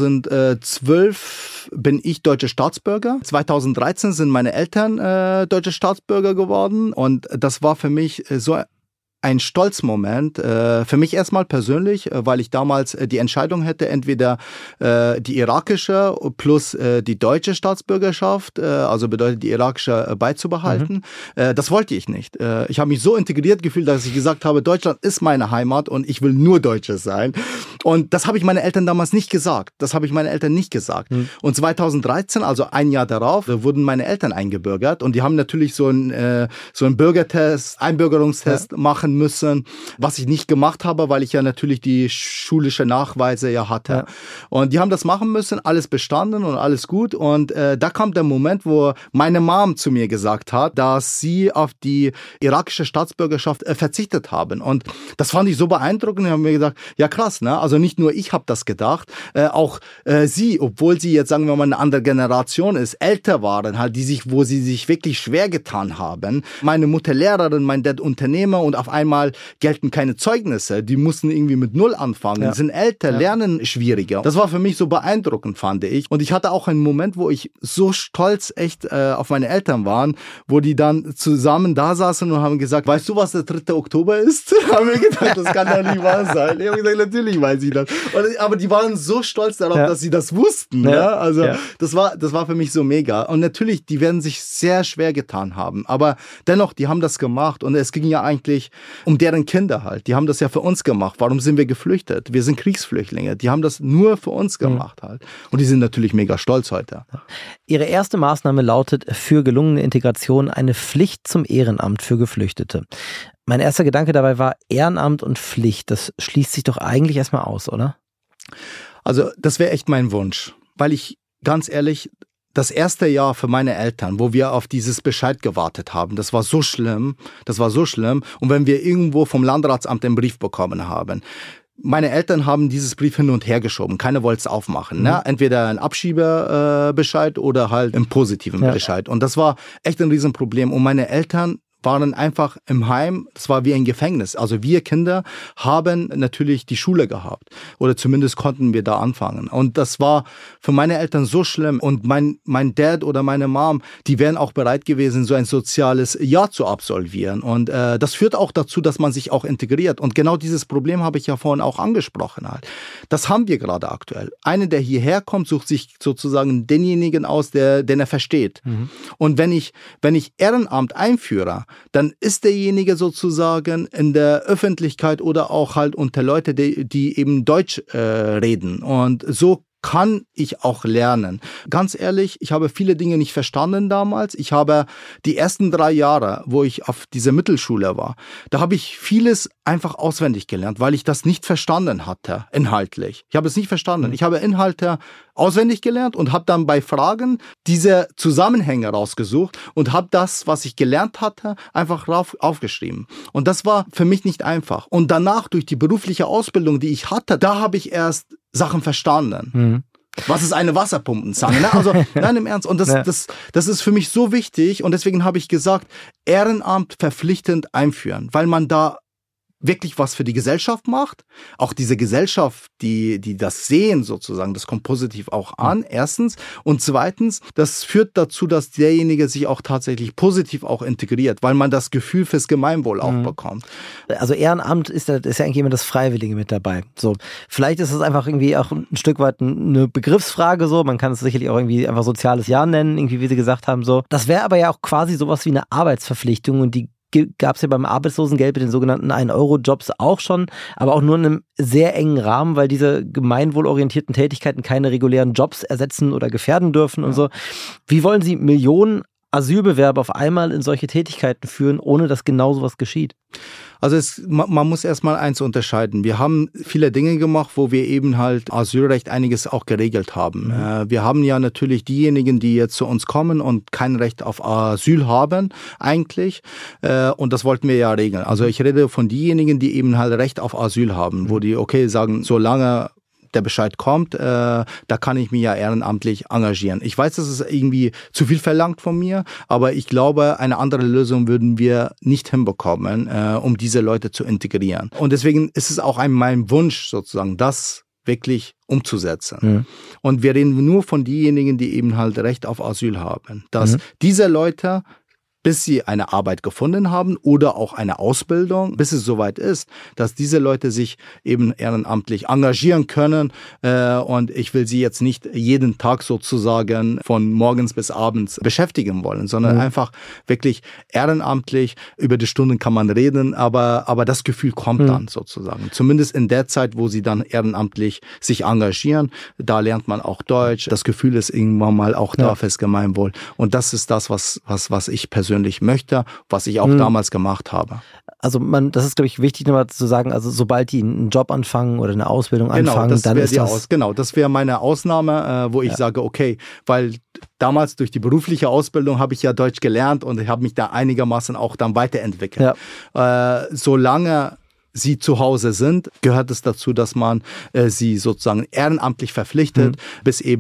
[SPEAKER 1] zweitausendzwölf bin ich deutscher Staatsbürger. zweitausenddreizehn sind meine Eltern äh, deutsche Staatsbürger geworden und das war für mich äh, so ein Stolzmoment, äh, für mich erstmal persönlich, äh, weil ich damals äh, die Entscheidung hätte, entweder äh, die irakische plus äh, die deutsche Staatsbürgerschaft, äh, also bedeutet die irakische äh, beizubehalten. Mhm. Äh, das wollte ich nicht. Äh, ich habe mich so integriert gefühlt, dass ich gesagt habe, Deutschland ist meine Heimat und ich will nur Deutsche sein. Und das habe ich meinen Eltern damals nicht gesagt. Das habe ich meinen Eltern nicht gesagt. Mhm. Und zweitausenddreizehn, also ein Jahr darauf, äh, wurden meine Eltern eingebürgert und die haben natürlich so einen äh, so einen Bürgertest, Einbürgerungstest ja. machen müssen, was ich nicht gemacht habe, weil ich ja natürlich die schulische Nachweise ja hatte. Ja. Und die haben das machen müssen, alles bestanden und alles gut. Und äh, da kam der Moment, wo meine Mom zu mir gesagt hat, dass sie auf die irakische Staatsbürgerschaft äh, verzichtet haben. Und das fand ich so beeindruckend. Ich habe mir gesagt, ja krass, ne? Also nicht nur ich habe das gedacht, äh, auch äh, sie, obwohl sie jetzt, sagen wir mal, eine andere Generation ist, älter waren, halt, die sich, wo sie sich wirklich schwer getan haben. Meine Mutter Lehrerin, mein Dad Unternehmer und auf einmal einmal gelten keine Zeugnisse. Die mussten irgendwie mit Null anfangen. Ja. Die sind älter, ja. lernen schwieriger. Das war für mich so beeindruckend, fand ich. Und ich hatte auch einen Moment, wo ich so stolz echt äh, auf meine Eltern waren, wo die dann zusammen da saßen und haben gesagt, weißt du, was der dritte Oktober ist? Haben wir gedacht, das kann doch nicht wahr sein. Ich habe gesagt, natürlich weiß ich das. Und, aber die waren so stolz darauf, ja. dass sie das wussten. Ja. Ja? Also ja. das war das war für mich so mega. Und natürlich, die werden sich sehr schwer getan haben. Aber dennoch, die haben das gemacht. Und es ging ja eigentlich um deren Kinder halt. Die haben das ja für uns gemacht. Warum sind wir geflüchtet? Wir sind Kriegsflüchtlinge. Die haben das nur für uns gemacht halt. Und die sind natürlich mega stolz heute.
[SPEAKER 5] Ihre erste Maßnahme lautet für gelungene Integration eine Pflicht zum Ehrenamt für Geflüchtete. Mein erster Gedanke dabei war Ehrenamt und Pflicht. Das schließt sich doch eigentlich erstmal aus, oder?
[SPEAKER 1] Also das wäre echt mein Wunsch. Weil ich, ganz ehrlich, das erste Jahr für meine Eltern, wo wir auf dieses Bescheid gewartet haben, das war so schlimm, das war so schlimm. Und wenn wir irgendwo vom Landratsamt einen Brief bekommen haben, meine Eltern haben dieses Brief hin und her geschoben. Keiner wollte es aufmachen. Mhm. Ne? Entweder ein Abschiebebescheid äh, oder halt einen positiven ja. Bescheid. Und das war echt ein Riesenproblem. Und meine Eltern waren einfach im Heim, das war wie ein Gefängnis. Also wir Kinder haben natürlich die Schule gehabt oder zumindest konnten wir da anfangen. Und das war für meine Eltern so schlimm. Und mein mein Dad oder meine Mom, die wären auch bereit gewesen, so ein soziales Jahr zu absolvieren. Und äh, das führt auch dazu, dass man sich auch integriert. Und genau dieses Problem habe ich ja vorhin auch angesprochen halt. Das haben wir gerade aktuell. Einer, der hierher kommt, sucht sich sozusagen denjenigen aus, der, den er versteht. Mhm. Und wenn ich wenn ich Ehrenamt einführe, dann ist derjenige sozusagen in der Öffentlichkeit oder auch halt unter Leute, die, die eben Deutsch äh, reden. Und so kann ich auch lernen. Ganz ehrlich, ich habe viele Dinge nicht verstanden damals. Ich habe die ersten drei Jahre, wo ich auf dieser Mittelschule war, da habe ich vieles einfach auswendig gelernt, weil ich das nicht verstanden hatte, inhaltlich. Ich habe es nicht verstanden. Ich habe Inhalte auswendig gelernt und habe dann bei Fragen diese Zusammenhänge rausgesucht und habe das, was ich gelernt hatte, einfach rauf, aufgeschrieben. Und das war für mich nicht einfach. Und danach, durch die berufliche Ausbildung, die ich hatte, da habe ich erst Sachen verstanden. Mhm. Was ist eine Wasserpumpenzange? Ne? Also, nein, im Ernst. Und das, ja. das, das ist für mich so wichtig. Und deswegen habe ich gesagt, Ehrenamt verpflichtend einführen, weil man da wirklich was für die Gesellschaft macht. Auch diese Gesellschaft, die, die das sehen sozusagen, das kommt positiv auch an, erstens. Und zweitens, das führt dazu, dass derjenige sich auch tatsächlich positiv auch integriert, weil man das Gefühl fürs Gemeinwohl auch mhm. bekommt.
[SPEAKER 5] Also Ehrenamt ist, ist ja eigentlich immer das Freiwillige mit dabei. So, vielleicht ist es einfach irgendwie auch ein Stück weit eine Begriffsfrage so. Man kann es sicherlich auch irgendwie einfach soziales Jahr nennen, irgendwie wie Sie gesagt haben so. Das wäre aber ja auch quasi sowas wie eine Arbeitsverpflichtung und die gab es ja beim Arbeitslosengeld mit den sogenannten ein Euro Jobs auch schon, aber auch nur in einem sehr engen Rahmen, weil diese gemeinwohlorientierten Tätigkeiten keine regulären Jobs ersetzen oder gefährden dürfen ja. und so. Wie wollen Sie Millionen Asylbewerber auf einmal in solche Tätigkeiten führen, ohne dass genau sowas geschieht?
[SPEAKER 1] Also es, man muss erstmal eins unterscheiden. Wir haben viele Dinge gemacht, wo wir eben halt Asylrecht einiges auch geregelt haben. Mhm. Wir haben ja natürlich diejenigen, die jetzt zu uns kommen und kein Recht auf Asyl haben eigentlich. Und das wollten wir ja regeln. Also ich rede von diejenigen, die eben halt Recht auf Asyl haben, mhm. wo die, okay, sagen, solange der Bescheid kommt, äh, da kann ich mich ja ehrenamtlich engagieren. Ich weiß, das ist irgendwie zu viel verlangt von mir, aber ich glaube, eine andere Lösung würden wir nicht hinbekommen, äh, um diese Leute zu integrieren. Und deswegen ist es auch ein, mein Wunsch sozusagen, das wirklich umzusetzen. Mhm. Und wir reden nur von denjenigen, die eben halt Recht auf Asyl haben. Dass mhm. diese Leute, bis sie eine Arbeit gefunden haben oder auch eine Ausbildung, bis es soweit ist, dass diese Leute sich eben ehrenamtlich engagieren können. Und ich will sie jetzt nicht jeden Tag sozusagen von morgens bis abends beschäftigen wollen, sondern mhm. einfach wirklich ehrenamtlich. Über die Stunden kann man reden, aber, aber das Gefühl kommt mhm. dann sozusagen. Zumindest in der Zeit, wo sie dann ehrenamtlich sich engagieren, da lernt man auch Deutsch. Das Gefühl ist irgendwann mal auch da ja. fürs Gemeinwohl. Und das ist das, was, was, was ich persönlich persönlich möchte, was ich auch mhm. damals gemacht habe.
[SPEAKER 5] Also man, das ist, glaube ich, wichtig nochmal zu sagen, also sobald die einen Job anfangen oder eine Ausbildung
[SPEAKER 1] genau,
[SPEAKER 5] anfangen,
[SPEAKER 1] das
[SPEAKER 5] dann ist
[SPEAKER 1] die
[SPEAKER 5] das...
[SPEAKER 1] Aus, genau, das wäre meine Ausnahme, äh, wo ich ja. sage, okay, weil damals durch die berufliche Ausbildung habe ich ja Deutsch gelernt und ich habe mich da einigermaßen auch dann weiterentwickelt. Ja. Äh, solange sie zu Hause sind, gehört es dazu, dass man äh, sie sozusagen ehrenamtlich verpflichtet, mhm. bis eben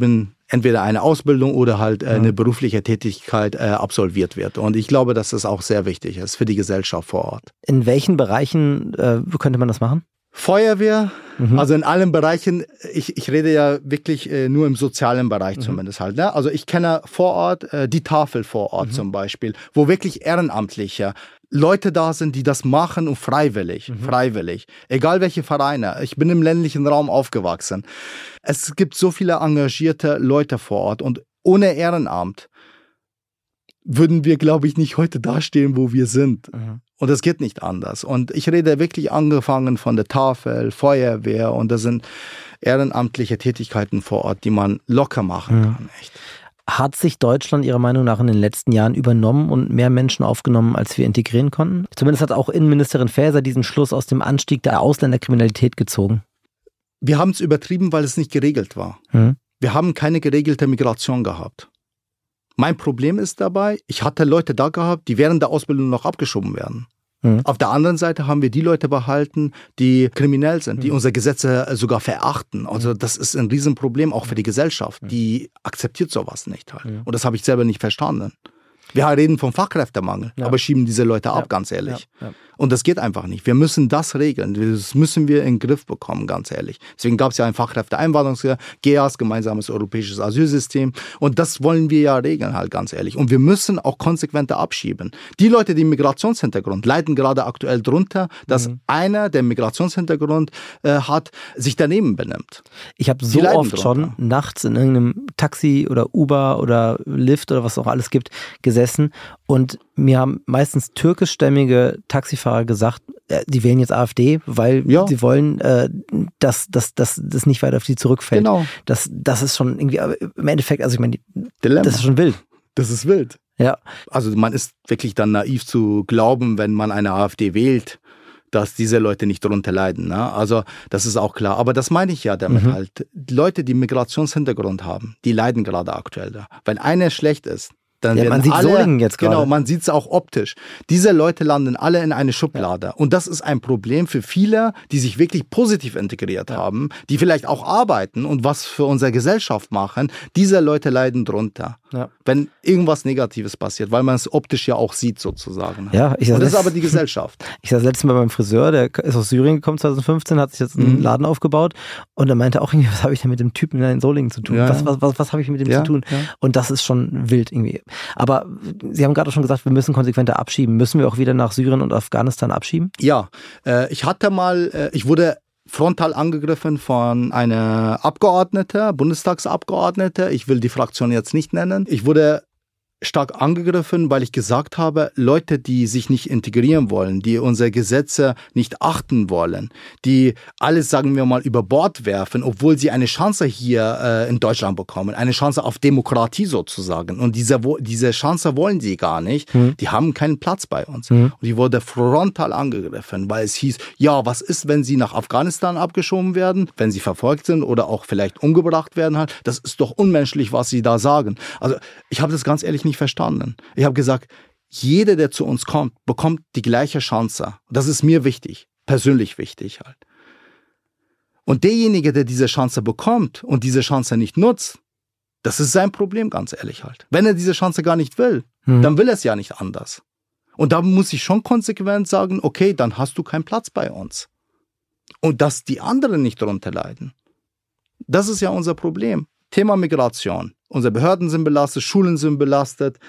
[SPEAKER 1] entweder eine Ausbildung oder halt äh, eine berufliche Tätigkeit äh, absolviert wird. Und ich glaube, dass das auch sehr wichtig ist für die Gesellschaft vor Ort.
[SPEAKER 5] In welchen Bereichen äh, könnte man das machen?
[SPEAKER 1] Feuerwehr,
[SPEAKER 5] mhm.
[SPEAKER 1] also in allen Bereichen. Ich, ich rede ja wirklich äh, nur im sozialen Bereich mhm. zumindest halt. Ne? Also ich kenne vor Ort äh, die Tafel vor Ort mhm. zum Beispiel, wo wirklich Ehrenamtliche Leute da sind, die das machen und freiwillig, mhm. freiwillig. Egal welche Vereine. Ich bin im ländlichen Raum aufgewachsen. Es gibt so viele engagierte Leute vor Ort und ohne Ehrenamt würden wir, glaube ich, nicht heute dastehen, wo wir sind. Mhm. Und es geht nicht anders. Und ich rede wirklich angefangen von der Tafel, Feuerwehr und das sind ehrenamtliche Tätigkeiten vor Ort, die man locker machen mhm. kann. Echt.
[SPEAKER 5] Hat sich Deutschland Ihrer Meinung nach in den letzten Jahren übernommen und mehr Menschen aufgenommen, als wir integrieren konnten? Zumindest hat auch Innenministerin Faeser diesen Schluss aus dem Anstieg der Ausländerkriminalität gezogen.
[SPEAKER 1] Wir haben es übertrieben, weil es nicht geregelt war. Mhm. Wir haben keine geregelte Migration gehabt. Mein Problem ist dabei, ich hatte Leute da gehabt, die während der Ausbildung noch abgeschoben werden. Mhm. Auf der anderen Seite haben wir die Leute behalten, die kriminell sind, die mhm. unsere Gesetze sogar verachten. Also das ist ein Riesenproblem auch für die Gesellschaft. Die akzeptiert sowas nicht halt. Mhm. Und das habe ich selber nicht verstanden. Wir reden vom Fachkräftemangel, ja. aber schieben diese Leute ab, ja. ganz ehrlich. Ja. Ja. Und das geht einfach nicht. Wir müssen das regeln. Das müssen wir in den Griff bekommen, ganz ehrlich. Deswegen gab es ja ein Fachkräfteeinwanderungsgesetz, G E A S, gemeinsames europäisches Asylsystem. Und das wollen wir ja regeln, halt ganz ehrlich. Und wir müssen auch konsequenter abschieben. Die Leute, die Migrationshintergrund, leiden gerade aktuell drunter, dass mhm. einer, der Migrationshintergrund äh, hat, sich daneben benimmt.
[SPEAKER 5] Ich habe so oft drunter. schon nachts in irgendeinem Taxi oder Uber oder Lyft oder was auch alles gibt, gesessen. Und mir haben meistens türkischstämmige Taxifahrer gesagt, äh, die wählen jetzt AfD, weil ja. sie wollen, äh, dass, dass, dass das nicht weiter auf die zurückfällt. Genau. Das, das ist schon irgendwie, aber im Endeffekt, also ich meine, Dilemma. Das ist schon wild.
[SPEAKER 1] Das ist wild.
[SPEAKER 5] Ja.
[SPEAKER 1] Also man ist wirklich dann naiv zu glauben, wenn man eine AfD wählt, dass diese Leute nicht darunter leiden. Ne? Also das ist auch klar. Aber das meine ich ja damit mhm. halt. Die Leute, die Migrationshintergrund haben, die leiden gerade aktuell da. Wenn einer schlecht ist, dann
[SPEAKER 5] ja, man sieht alle, Solingen jetzt gerade.
[SPEAKER 1] Genau, man sieht es auch optisch. Diese Leute landen alle in eine Schublade. Ja. Und das ist ein Problem für viele, die sich wirklich positiv integriert ja. haben, die vielleicht auch arbeiten und was für unsere Gesellschaft machen. Diese Leute leiden drunter. Ja. Wenn irgendwas Negatives passiert, weil man es optisch ja auch sieht sozusagen.
[SPEAKER 5] Ja, ich
[SPEAKER 1] und das ist aber die Gesellschaft.
[SPEAKER 5] Ich saß letztens Mal beim Friseur, der ist aus Syrien gekommen zwanzig fünfzehn, hat sich jetzt einen mhm. Laden aufgebaut und er meinte auch irgendwie, was habe ich denn mit dem Typen in Solingen zu tun? Ja. Was, was, was, was habe ich mit dem ja. zu tun? Ja. Und das ist schon wild irgendwie. Aber Sie haben gerade schon gesagt, wir müssen konsequenter abschieben. Müssen wir auch wieder nach Syrien und Afghanistan abschieben?
[SPEAKER 1] Ja, äh, ich hatte mal, äh, ich wurde frontal angegriffen von einer Abgeordneten, Bundestagsabgeordnete. Ich will die Fraktion jetzt nicht nennen. Ich wurde stark angegriffen, weil ich gesagt habe, Leute, die sich nicht integrieren wollen, die unsere Gesetze nicht achten wollen, die alles, sagen wir mal, über Bord werfen, obwohl sie eine Chance hier äh, in Deutschland bekommen, eine Chance auf Demokratie sozusagen. Und diese, diese Chance wollen sie gar nicht. Mhm. Die haben keinen Platz bei uns. Mhm. Und die wurde frontal angegriffen, weil es hieß, ja, was ist, wenn sie nach Afghanistan abgeschoben werden, wenn sie verfolgt sind oder auch vielleicht umgebracht werden halt. Das ist doch unmenschlich, was sie da sagen. Also ich habe das ganz ehrlich nicht nicht verstanden. Ich habe gesagt, jeder, der zu uns kommt, bekommt die gleiche Chance. Das ist mir wichtig, persönlich wichtig halt. Und derjenige, der diese Chance bekommt und diese Chance nicht nutzt, das ist sein Problem, ganz ehrlich halt. Wenn er diese Chance gar nicht will, mhm. dann will er es ja nicht anders. Und da muss ich schon konsequent sagen, okay, dann hast du keinen Platz bei uns. Und dass die anderen nicht darunter leiden. Das ist ja unser Problem. Thema Migration. Unsere Behörden sind belastet, Schulen sind belastet.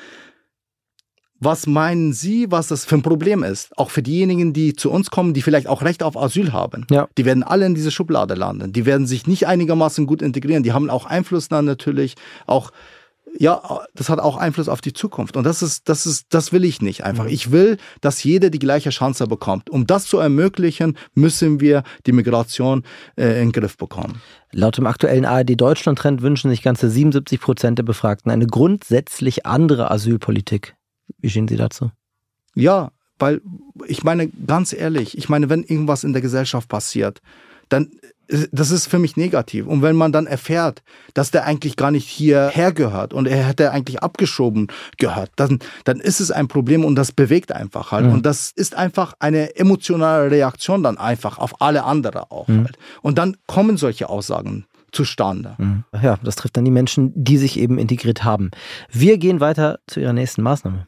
[SPEAKER 1] Was meinen Sie, was das für ein Problem ist? Auch für diejenigen, die zu uns kommen, die vielleicht auch Recht auf Asyl haben. Ja. Die werden alle in diese Schublade landen. Die werden sich nicht einigermaßen gut integrieren. Die haben auch Einfluss dann natürlich auch, ja, das hat auch Einfluss auf die Zukunft. Und das ist, das ist, das will ich nicht einfach. Ich will, dass jeder die gleiche Chance bekommt. Um das zu ermöglichen, müssen wir die Migration äh, in den Griff bekommen.
[SPEAKER 5] Laut dem aktuellen A R D-Deutschland-Trend wünschen sich ganze siebenundsiebzig Prozent der Befragten eine grundsätzlich andere Asylpolitik. Wie stehen Sie dazu?
[SPEAKER 1] Ja, weil ich meine, ganz ehrlich, ich meine, wenn irgendwas in der Gesellschaft passiert, dann das ist für mich negativ. Und wenn man dann erfährt, dass der eigentlich gar nicht hierher gehört und er hätte eigentlich abgeschoben gehört, dann, dann ist es ein Problem und das bewegt einfach halt. Mhm. Und das ist einfach eine emotionale Reaktion dann einfach auf alle anderen auch mhm. halt. Und dann kommen solche Aussagen zustande.
[SPEAKER 5] Mhm. Ja, das trifft dann die Menschen, die sich eben integriert haben. Wir gehen weiter zu ihrer nächsten Maßnahme.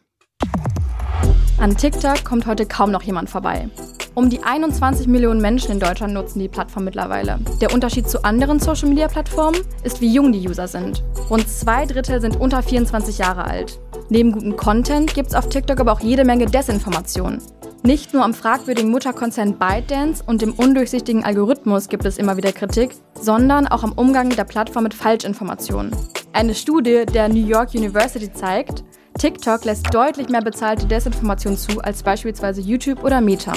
[SPEAKER 6] An TikTok kommt heute kaum noch jemand vorbei. Um die einundzwanzig Millionen Menschen in Deutschland nutzen die Plattform mittlerweile. Der Unterschied zu anderen Social-Media-Plattformen ist, wie jung die User sind. Rund zwei Drittel sind unter vierundzwanzig Jahre alt. Neben gutem Content gibt es auf TikTok aber auch jede Menge Desinformation. Nicht nur am fragwürdigen Mutterkonzern ByteDance und dem undurchsichtigen Algorithmus gibt es immer wieder Kritik, sondern auch am Umgang der Plattform mit Falschinformationen. Eine Studie der New York University zeigt, TikTok lässt deutlich mehr bezahlte Desinformation zu als beispielsweise YouTube oder Meta.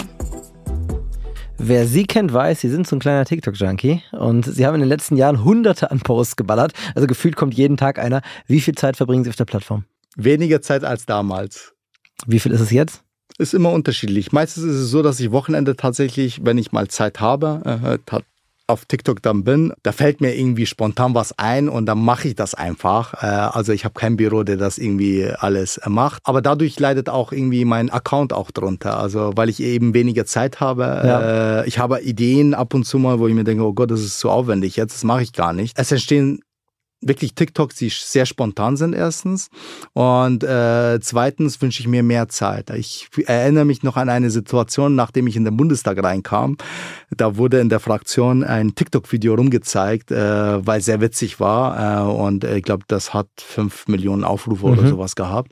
[SPEAKER 5] Wer Sie kennt, weiß, Sie sind so ein kleiner TikTok-Junkie und Sie haben in den letzten Jahren hunderte an Posts geballert. Also gefühlt kommt jeden Tag einer. Wie viel Zeit verbringen Sie auf der Plattform?
[SPEAKER 1] Weniger Zeit als damals.
[SPEAKER 5] Wie viel ist es jetzt?
[SPEAKER 1] Ist immer unterschiedlich. Meistens ist es so, dass ich Wochenende tatsächlich, wenn ich mal Zeit habe, äh, auf TikTok dann bin, da fällt mir irgendwie spontan was ein und dann mache ich das einfach. Äh, also ich habe kein Büro, der das irgendwie alles äh, macht. Aber dadurch leidet auch irgendwie mein Account auch drunter. Also weil ich eben weniger Zeit habe. Ja. Äh, ich habe Ideen ab und zu mal, wo ich mir denke, oh Gott, das ist zu aufwendig jetzt, das mache ich gar nicht. Es entstehen wirklich TikToks, die sehr spontan sind erstens und äh, zweitens wünsche ich mir mehr Zeit. Ich erinnere mich noch an eine Situation, nachdem ich in den Bundestag reinkam. Da wurde in der Fraktion ein TikTok-Video rumgezeigt, äh, weil es sehr witzig war äh, und ich glaube, das hat fünf Millionen Aufrufe mhm. oder sowas gehabt.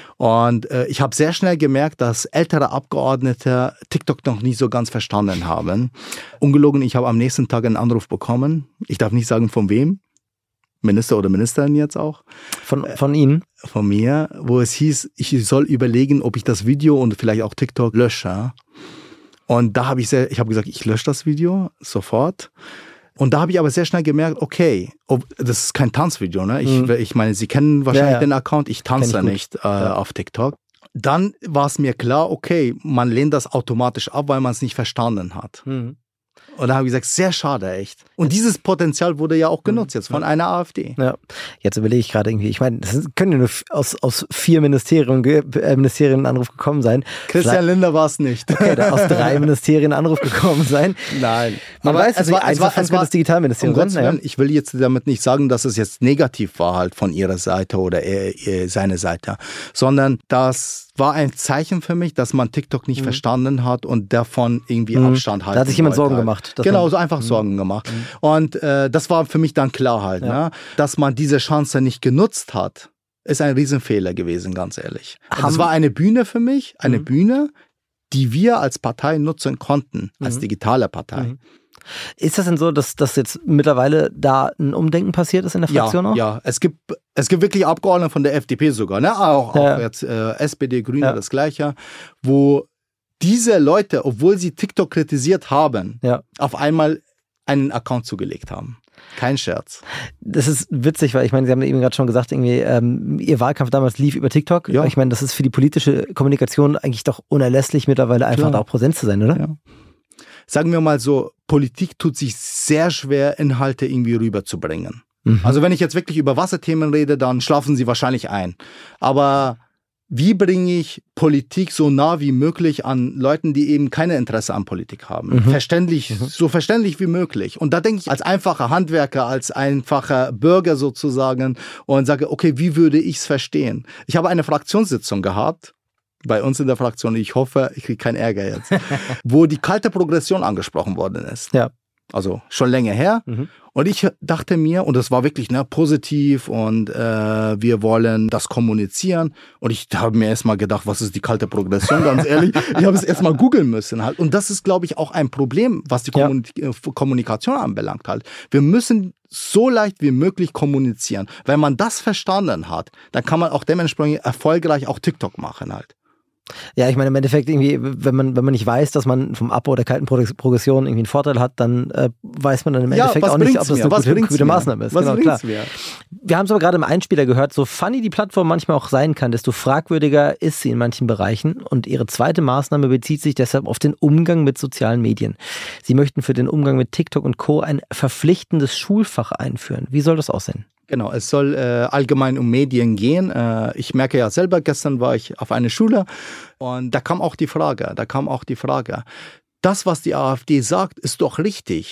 [SPEAKER 1] Und äh, ich habe sehr schnell gemerkt, dass ältere Abgeordnete TikTok noch nie so ganz verstanden haben. Ungelogen, ich habe am nächsten Tag einen Anruf bekommen. Ich darf nicht sagen, von wem. Minister oder Ministerin jetzt auch.
[SPEAKER 5] Von, von Ihnen?
[SPEAKER 1] Von mir, wo es hieß, ich soll überlegen, ob ich das Video und vielleicht auch TikTok lösche. Und da habe ich sehr, ich habe gesagt, ich lösche das Video sofort. Und da habe ich aber sehr schnell gemerkt, okay, ob, das ist kein Tanzvideo, ne? Ich, mhm. ich meine, Sie kennen wahrscheinlich ja, ja. den Account, ich tanze ich nicht äh, ja. auf TikTok. Dann war es mir klar, okay, man lehnt das automatisch ab, weil man es nicht verstanden hat. Mhm. Und da habe ich gesagt, sehr schade, echt. Und dieses Potenzial wurde ja auch genutzt jetzt von einer AfD.
[SPEAKER 5] Ja, jetzt überlege ich gerade irgendwie, ich meine, das können ja nur aus, aus vier Ministerien, äh, Ministerien ein Anruf gekommen sein.
[SPEAKER 1] Christian Vielleicht, Lindner war es nicht.
[SPEAKER 5] Okay, da aus drei Ministerien ein Anruf gekommen sein.
[SPEAKER 1] Nein.
[SPEAKER 5] Man
[SPEAKER 1] aber
[SPEAKER 5] weiß, es war, es war, es war das Digitalministerium.
[SPEAKER 1] Um sein. Ich will jetzt damit nicht sagen, dass es jetzt negativ war halt von ihrer Seite oder er, er, seine Seite, sondern das war ein Zeichen für mich, dass man TikTok nicht mhm. verstanden hat und davon irgendwie mhm. Abstand halten.
[SPEAKER 5] Da hat sich jemand Sorgen
[SPEAKER 1] halt.
[SPEAKER 5] gemacht.
[SPEAKER 1] Genau, so einfach mhm. Sorgen gemacht. Mhm. Und äh, das war für mich dann klar halt, ja. ne? Dass man diese Chance nicht genutzt hat, ist ein Riesenfehler gewesen, ganz ehrlich. Das war eine Bühne für mich, eine mhm. Bühne, die wir als Partei nutzen konnten, als mhm. digitale Partei. Mhm.
[SPEAKER 5] Ist das denn so, dass, dass jetzt mittlerweile da ein Umdenken passiert ist in der Fraktion
[SPEAKER 1] ja,
[SPEAKER 5] auch?
[SPEAKER 1] Ja, es gibt, es gibt wirklich Abgeordnete von der F D P sogar, ne? auch, ja. auch jetzt äh, S P D, Grüne, ja. das Gleiche, wo diese Leute, obwohl sie TikTok kritisiert haben, ja. auf einmal einen Account zugelegt haben. Kein Scherz.
[SPEAKER 5] Das ist witzig, weil ich meine, Sie haben eben gerade schon gesagt, irgendwie ähm, Ihr Wahlkampf damals lief über TikTok. Ja. Ich meine, das ist für die politische Kommunikation eigentlich doch unerlässlich, mittlerweile einfach Klar. da auch präsent zu sein, oder?
[SPEAKER 1] Ja. Sagen wir mal so, Politik tut sich sehr schwer, Inhalte irgendwie rüberzubringen. Mhm. Also wenn ich jetzt wirklich über Wasserthemen rede, dann schlafen Sie wahrscheinlich ein. Aber wie bringe ich Politik so nah wie möglich an Leuten, die eben keine Interesse an Politik haben? Mhm. Verständlich, mhm. so verständlich wie möglich. Und da denke ich als einfacher Handwerker, als einfacher Bürger sozusagen und sage, okay, wie würde ich es verstehen? Ich habe eine Fraktionssitzung gehabt, bei uns in der Fraktion, ich hoffe, ich kriege keinen Ärger jetzt, wo die kalte Progression angesprochen worden ist.
[SPEAKER 5] Ja.
[SPEAKER 1] Also schon länger her. Mhm. Und ich dachte mir, und das war wirklich ne, positiv und äh, wir wollen das kommunizieren. Und ich habe mir erstmal gedacht, was ist die kalte Progression, ganz ehrlich. Ich habe es erstmal googeln müssen halt. Und das ist, glaube ich, auch ein Problem, was die Kommunik- ja. Kommunikation anbelangt halt. Wir müssen so leicht wie möglich kommunizieren. Wenn man das verstanden hat, dann kann man auch dementsprechend erfolgreich auch TikTok machen halt.
[SPEAKER 5] Ja, ich meine, im Endeffekt irgendwie, wenn man, wenn man nicht weiß, dass man vom Abbau der kalten Progression irgendwie einen Vorteil hat, dann äh, weiß man dann im Endeffekt ja, auch nicht, ob das eine gute, gute Maßnahme ist.
[SPEAKER 1] Was
[SPEAKER 5] genau, klar.
[SPEAKER 1] Mir?
[SPEAKER 5] Wir haben es aber gerade im Einspieler gehört, so funny die Plattform manchmal auch sein kann, desto fragwürdiger ist sie in manchen Bereichen. Und ihre zweite Maßnahme bezieht sich deshalb auf den Umgang mit sozialen Medien. Sie möchten für den Umgang mit TikTok und Co. ein verpflichtendes Schulfach einführen. Wie soll das aussehen?
[SPEAKER 1] Genau, es soll äh, allgemein um Medien gehen. Äh, ich merke ja selber, gestern war ich auf einer Schule und da kam auch die Frage, da kam auch die Frage, das, was die AfD sagt, ist doch richtig.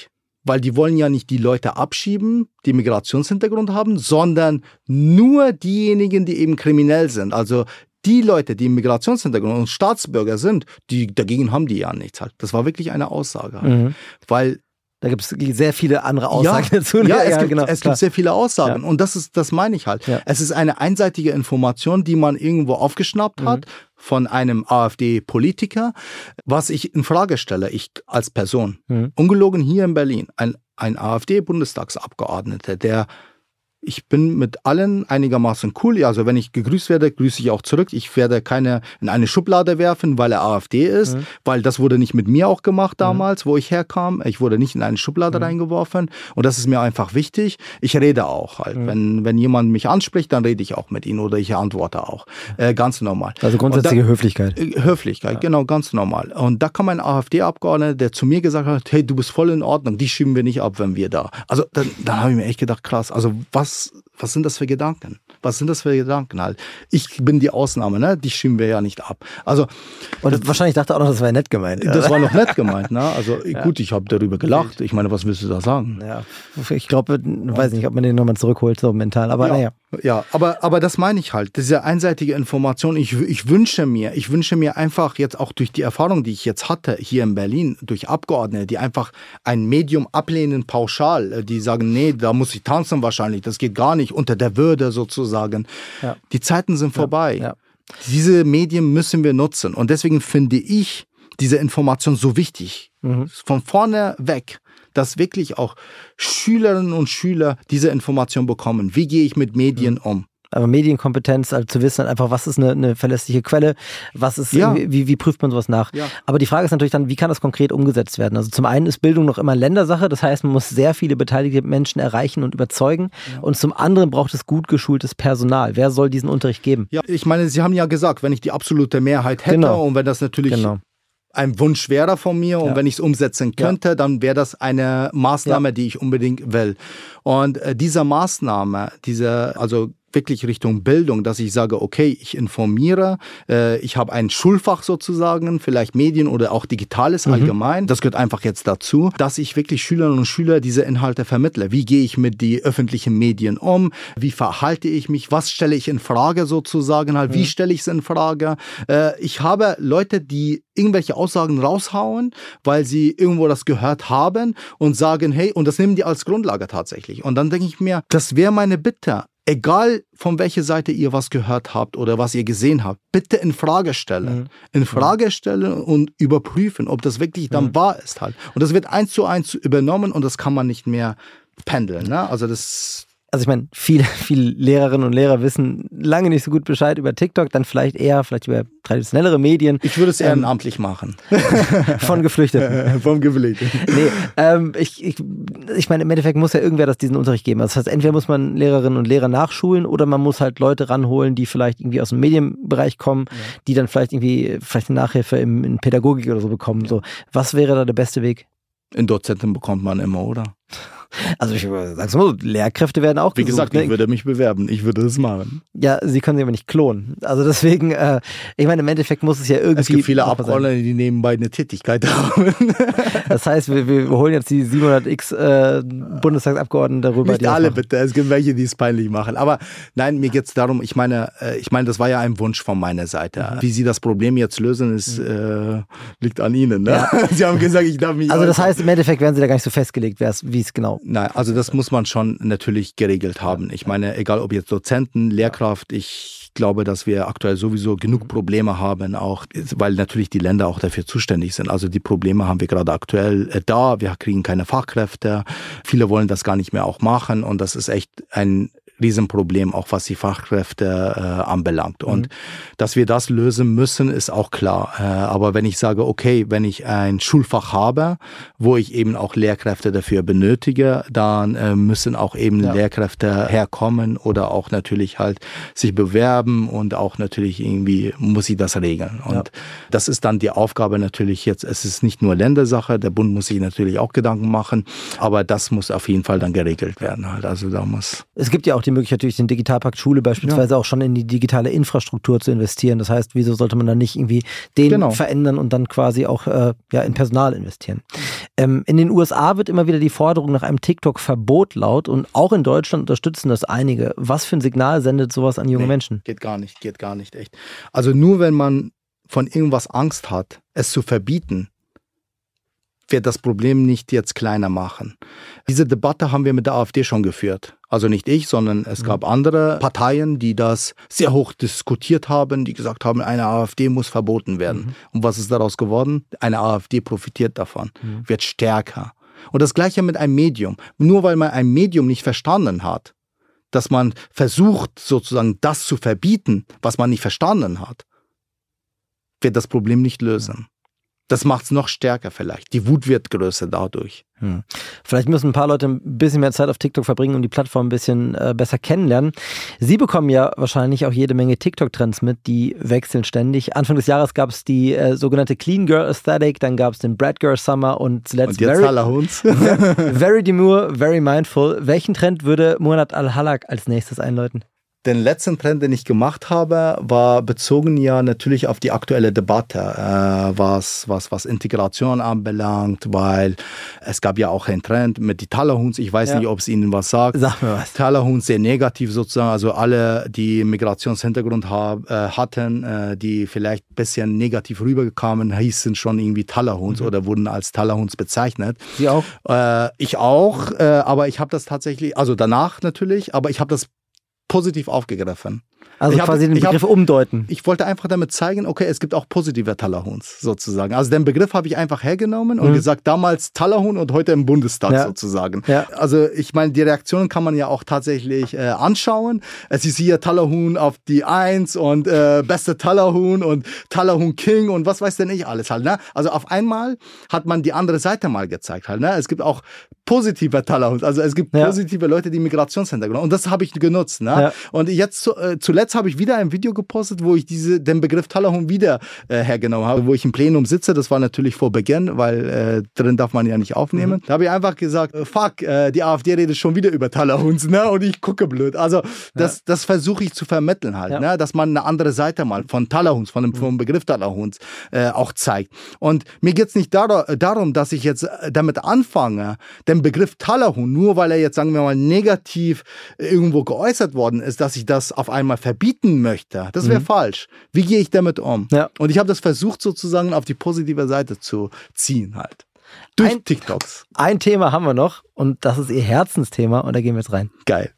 [SPEAKER 1] weil die wollen ja nicht die Leute abschieben, die Migrationshintergrund haben, sondern nur diejenigen, die eben kriminell sind. Also die Leute, die Migrationshintergrund und Staatsbürger sind, die dagegen haben die ja nichts halt. Das war wirklich eine Aussage halt. Mhm. Weil
[SPEAKER 5] da gibt es sehr viele andere Aussagen
[SPEAKER 1] ja,
[SPEAKER 5] dazu.
[SPEAKER 1] Ja, es,
[SPEAKER 5] ja,
[SPEAKER 1] gibt,
[SPEAKER 5] genau,
[SPEAKER 1] es
[SPEAKER 5] klar.
[SPEAKER 1] gibt sehr viele Aussagen.
[SPEAKER 5] Ja.
[SPEAKER 1] Und das ist, das meine ich halt.
[SPEAKER 5] Ja.
[SPEAKER 1] Es ist eine einseitige Information, die man irgendwo aufgeschnappt hat mhm. von einem AfD-Politiker, was ich in Frage stelle, ich als Person. Mhm. Ungelogen hier in Berlin, ein, ein AfD-Bundestagsabgeordneter, der ich bin mit allen einigermaßen cool. Also wenn ich gegrüßt werde, grüße ich auch zurück. Ich werde keine in eine Schublade werfen, weil er AfD ist, mhm. weil das wurde nicht mit mir auch gemacht damals, mhm. wo ich herkam. Ich wurde nicht in eine Schublade mhm. reingeworfen und das ist mir einfach wichtig. Ich rede auch halt. Mhm. Wenn, wenn jemand mich anspricht, dann rede ich auch mit ihm oder ich antworte auch. Äh, ganz normal.
[SPEAKER 5] Also grundsätzliche da, Höflichkeit.
[SPEAKER 1] Äh, Höflichkeit, ja. Genau, ganz normal. Und da kam ein AfD-Abgeordneter, der zu mir gesagt hat, hey, du bist voll in Ordnung, die schieben wir nicht ab, wenn wir da. Also dann, dann habe ich mir echt gedacht, krass, also was Was, was sind das für Gedanken? Was sind das für Gedanken halt? Ich bin die Ausnahme, ne? Die schieben wir ja nicht ab. Also
[SPEAKER 5] und das, wahrscheinlich dachte auch noch, das wäre nett gemeint.
[SPEAKER 1] Das oder? War noch nett gemeint, ne? Also ja. Gut, ich habe darüber gelacht. Ich meine, was willst du da sagen?
[SPEAKER 5] Ja, ich glaube, weiß nicht, ob man den nochmal zurückholt so mental, aber
[SPEAKER 1] ja.
[SPEAKER 5] naja.
[SPEAKER 1] Ja, aber, aber das meine ich halt, diese einseitige Information. Ich, ich wünsche mir, ich wünsche mir einfach jetzt auch durch die Erfahrung, die ich jetzt hatte hier in Berlin, durch Abgeordnete, die einfach ein Medium ablehnen pauschal, die sagen, nee, da muss ich tanzen wahrscheinlich, das geht gar nicht, unter der Würde sozusagen. Ja. Die Zeiten sind vorbei. Ja. Ja. Diese Medien müssen wir nutzen und deswegen finde ich diese Information so wichtig. Mhm. Von vorne weg. Dass wirklich auch Schülerinnen und Schüler diese Information bekommen. Wie gehe ich mit Medien um?
[SPEAKER 5] Aber Medienkompetenz, also zu wissen einfach, was ist eine, eine verlässliche Quelle, was ist, ja. wie, wie prüft man sowas nach? Ja. Aber die Frage ist natürlich dann, wie kann das konkret umgesetzt werden? Also zum einen ist Bildung noch immer Ländersache, das heißt, man muss sehr viele beteiligte Menschen erreichen und überzeugen. Ja. Und zum anderen braucht es gut geschultes Personal. Wer soll diesen Unterricht geben?
[SPEAKER 1] Ja, ich meine, Sie haben ja gesagt, wenn ich die absolute Mehrheit hätte
[SPEAKER 5] genau.
[SPEAKER 1] und wenn das natürlich... Genau. ein Wunsch wäre von mir und ja. wenn ich es umsetzen könnte, ja. dann wäre das eine Maßnahme, ja. die ich unbedingt will. Und äh, diese Maßnahme, diese, also wirklich Richtung Bildung, dass ich sage, okay, ich informiere, äh, ich habe ein Schulfach sozusagen, vielleicht Medien oder auch Digitales mhm. allgemein. Das gehört einfach jetzt dazu, dass ich wirklich Schülerinnen und Schüler diese Inhalte vermittle. Wie gehe ich mit den öffentlichen Medien um? Wie verhalte ich mich? Was stelle ich in Frage sozusagen? Halt, mhm. Wie stelle ich es in Frage? Äh, ich habe Leute, die irgendwelche Aussagen raushauen, weil sie irgendwo das gehört haben und sagen, hey, und das nehmen die als Grundlage tatsächlich. Und dann denke ich mir, das wäre meine Bitte. Egal von welcher Seite ihr was gehört habt oder was ihr gesehen habt, bitte in Frage stellen. Mhm. In Frage stellen und überprüfen, ob das wirklich dann mhm. wahr ist halt. Und das wird eins zu eins übernommen und das kann man nicht mehr pendeln. Ne? Also das...
[SPEAKER 5] Also ich meine, viele, viele Lehrerinnen und Lehrer wissen lange nicht so gut Bescheid über TikTok, dann vielleicht eher, vielleicht über traditionellere Medien.
[SPEAKER 1] Ich würde es ehrenamtlich ähm, machen.
[SPEAKER 5] Von Geflüchteten.
[SPEAKER 1] Vom Geflüchteten.
[SPEAKER 5] Nee, ähm, ich, ich, ich meine, im Endeffekt muss ja irgendwer das diesen Unterricht geben. Das heißt, entweder muss man Lehrerinnen und Lehrer nachschulen oder man muss halt Leute ranholen, die vielleicht irgendwie aus dem Medienbereich kommen, ja. die dann vielleicht irgendwie, vielleicht eine Nachhilfe im, in Pädagogik oder so bekommen. Ja. So, was wäre da der beste Weg?
[SPEAKER 1] In Dozenten bekommt man immer, oder?
[SPEAKER 5] Also ich sag's mal, Lehrkräfte werden auch
[SPEAKER 1] Wie gesucht, gesagt, ich ne? würde mich bewerben, ich würde das machen.
[SPEAKER 5] Ja, sie können sie aber nicht klonen. Also deswegen, äh, ich meine, im Endeffekt muss es ja irgendwie...
[SPEAKER 1] Es gibt viele Abgeordnete, die nebenbei eine Tätigkeit haben.
[SPEAKER 5] Das heißt, wir, wir holen jetzt die siebenhundert x äh, Bundestagsabgeordneten darüber.
[SPEAKER 1] Nicht alle bitte, es gibt welche, die es peinlich machen. Aber nein, mir geht's darum, ich meine, ich meine, das war ja ein Wunsch von meiner Seite. Mhm. Wie Sie das Problem jetzt lösen, ist, äh, liegt an Ihnen. Ne? Ja. Sie haben gesagt, ich darf mich...
[SPEAKER 5] Also das heißt, im Endeffekt werden Sie da gar nicht so festgelegt, wie es genau...
[SPEAKER 1] Nein, also das muss man schon natürlich geregelt haben. Ich meine, egal ob jetzt Dozenten, Lehrkraft, ich glaube, dass wir aktuell sowieso genug Probleme haben, auch weil natürlich die Länder auch dafür zuständig sind. Also die Probleme haben wir gerade aktuell da. Wir kriegen keine Fachkräfte. Viele wollen das gar nicht mehr auch machen und das ist echt ein Riesenproblem, auch was die Fachkräfte äh, anbelangt. Und mhm. dass wir das lösen müssen, ist auch klar. Äh, aber wenn ich sage, okay, wenn ich ein Schulfach habe, wo ich eben auch Lehrkräfte dafür benötige, dann äh, müssen auch eben ja. Lehrkräfte herkommen oder auch natürlich halt sich bewerben und auch natürlich irgendwie muss ich das regeln. Und ja. das ist dann die Aufgabe natürlich jetzt, es ist nicht nur Ländersache, der Bund muss sich natürlich auch Gedanken machen, aber das muss auf jeden Fall dann geregelt werden halt. Also da muss...
[SPEAKER 5] Es gibt ja auch die Möglichkeit, durch den Digitalpakt Schule beispielsweise ja. auch schon in die digitale Infrastruktur zu investieren. Das heißt, wieso sollte man dann nicht irgendwie den genau. verändern und dann quasi auch äh, ja, in Personal investieren? Ähm, in den U S A wird immer wieder die Forderung nach einem TikTok-Verbot laut und auch in Deutschland unterstützen das einige. Was für ein Signal sendet sowas an junge nee, Menschen?
[SPEAKER 1] Geht gar nicht, geht gar nicht, echt. Also nur wenn man von irgendwas Angst hat, es zu verbieten, wird das Problem nicht jetzt kleiner machen. Diese Debatte haben wir mit der AfD schon geführt. Also nicht ich, sondern es gab mhm. andere Parteien, die das sehr hoch diskutiert haben, die gesagt haben, eine AfD muss verboten werden. Mhm. Und was ist daraus geworden? Eine AfD profitiert davon, mhm. wird stärker. Und das Gleiche mit einem Medium. Nur weil man ein Medium nicht verstanden hat, dass man versucht, sozusagen das zu verbieten, was man nicht verstanden hat, wird das Problem nicht lösen. Das macht es noch stärker vielleicht. Die Wut wird größer dadurch.
[SPEAKER 5] Hm. Vielleicht müssen ein paar Leute ein bisschen mehr Zeit auf TikTok verbringen und die Plattform ein bisschen äh, besser kennenlernen. Sie bekommen ja wahrscheinlich auch jede Menge TikTok-Trends mit, die wechseln ständig. Anfang des Jahres gab es die äh, sogenannte Clean Girl Aesthetic, dann gab es den Brat Girl Summer und zuletzt
[SPEAKER 1] und jetzt
[SPEAKER 5] very, very, very demure, very mindful. Welchen Trend würde Muhannad Al-Halak als nächstes einläuten?
[SPEAKER 1] Den letzten Trend, den ich gemacht habe, war bezogen ja natürlich auf die aktuelle Debatte, äh, was, was, was Integration anbelangt, weil es gab ja auch einen Trend mit den Talahuns. Ich weiß ja. nicht, ob es Ihnen was sagt.
[SPEAKER 5] Sag mir was.
[SPEAKER 1] Talahuns sehr negativ sozusagen, also alle, die Migrationshintergrund hab, äh, hatten, äh, die vielleicht ein bisschen negativ rübergekommen, hießen schon irgendwie Talahuns mhm. oder wurden als Talahuns bezeichnet.
[SPEAKER 5] Sie auch?
[SPEAKER 1] Äh, ich auch, äh, aber ich habe das tatsächlich, also danach natürlich, aber ich habe das positiv aufgegriffen.
[SPEAKER 5] Also
[SPEAKER 1] ich
[SPEAKER 5] quasi
[SPEAKER 1] hab,
[SPEAKER 5] den Begriff
[SPEAKER 1] hab,
[SPEAKER 5] umdeuten.
[SPEAKER 1] Ich wollte einfach damit zeigen, okay, es gibt auch positive Talahuns sozusagen. Also den Begriff habe ich einfach hergenommen und mhm. gesagt, damals Talahun und heute im Bundestag ja. sozusagen. Ja. Also ich meine, die Reaktionen kann man ja auch tatsächlich äh, anschauen. Es ist hier Talahun auf die Eins und äh, beste Talahun und Talahun King und was weiß denn ich alles halt. Ne? Also auf einmal hat man die andere Seite mal gezeigt halt. Ne? Es gibt auch positive Talahuns, also es gibt ja. positive Leute, die Migrationshintergrund haben. Und das habe ich genutzt. Ne? Ja. Und jetzt äh, zuletzt habe ich wieder ein Video gepostet, wo ich diese, den Begriff Talahun wieder äh, hergenommen habe, wo ich im Plenum sitze. Das war natürlich vor Beginn, weil äh, drin darf man ja nicht aufnehmen. Mhm. Da habe ich einfach gesagt, äh, fuck, äh, die AfD redet schon wieder über Talahuns, ne? Und ich gucke blöd. Also das, ja. das versuche ich zu vermitteln halt, ja. ne? Dass man eine andere Seite mal von Talahuns, von dem, vom Begriff Talahuns äh, auch zeigt. Und mir geht es nicht dar- darum, dass ich jetzt damit anfange, den Begriff Talahun, nur weil er jetzt, sagen wir mal, negativ irgendwo geäußert worden ist, dass ich das auf einmal verbieten möchte. Das wäre mhm. falsch. Wie gehe ich damit um? Ja. Und ich habe das versucht, sozusagen auf die positive Seite zu ziehen halt. Durch ein, TikToks.
[SPEAKER 5] Ein Thema haben wir noch und das ist Ihr Herzensthema und da gehen wir jetzt rein.
[SPEAKER 1] Geil.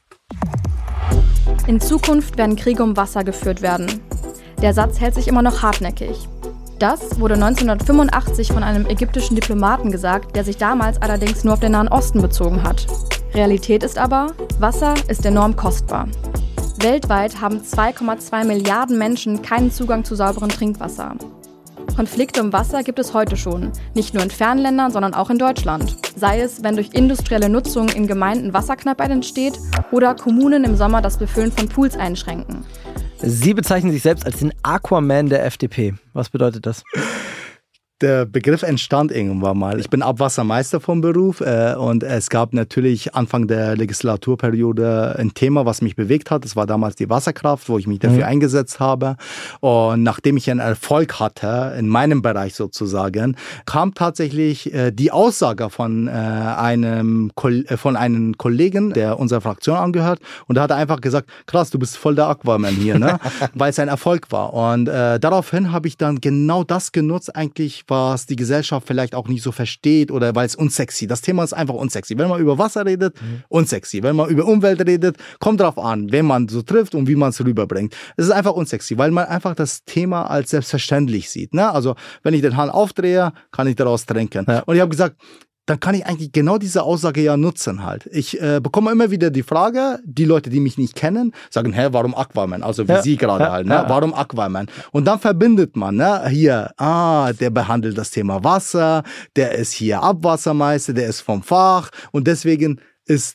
[SPEAKER 6] In Zukunft werden Kriege um Wasser geführt werden. Der Satz hält sich immer noch hartnäckig. Das wurde neunzehnhundertfünfundachtzig von einem ägyptischen Diplomaten gesagt, der sich damals allerdings nur auf den Nahen Osten bezogen hat. Realität ist aber, Wasser ist enorm kostbar. Weltweit haben zwei Komma zwei Milliarden Menschen keinen Zugang zu sauberem Trinkwasser. Konflikte um Wasser gibt es heute schon, nicht nur in Fernländern, sondern auch in Deutschland. Sei es, wenn durch industrielle Nutzung in Gemeinden Wasserknappheit entsteht oder Kommunen im Sommer das Befüllen von Pools einschränken.
[SPEAKER 5] Sie bezeichnen sich selbst als den Aquaman der F D P. Was bedeutet das?
[SPEAKER 1] Der Begriff entstand irgendwann mal. Ich bin Abwassermeister vom Beruf äh, und es gab natürlich Anfang der Legislaturperiode ein Thema, was mich bewegt hat. Das war damals die Wasserkraft, wo ich mich dafür mhm. eingesetzt habe. Und nachdem ich einen Erfolg hatte, in meinem Bereich sozusagen, kam tatsächlich äh, die Aussage von, äh, einem, äh, von einem Kollegen, der unserer Fraktion angehört. Und da hat er einfach gesagt, krass, du bist voll der Aquaman hier, ne? Weil es ein Erfolg war. Und äh, daraufhin habe ich dann genau das genutzt, eigentlich, was die Gesellschaft vielleicht auch nicht so versteht oder weil es unsexy. Das Thema ist einfach unsexy. Wenn man über Wasser redet, mhm. unsexy. Wenn man über Umwelt redet, kommt drauf an, wen man so trifft und wie man es rüberbringt. Es ist einfach unsexy, weil man einfach das Thema als selbstverständlich sieht. Ne? Also wenn ich den Hahn aufdrehe, kann ich daraus trinken. Ja. Und ich habe gesagt, dann kann ich eigentlich genau diese Aussage ja nutzen halt. Ich äh, bekomme immer wieder die Frage, die Leute, die mich nicht kennen, sagen, hä, warum Aquaman? Also wie ja, Sie gerade ja, halt, ne? Ja. Warum Aquaman? Und dann verbindet man, ne? Hier, ah, der behandelt das Thema Wasser, der ist hier Abwassermeister, der ist vom Fach und deswegen ist der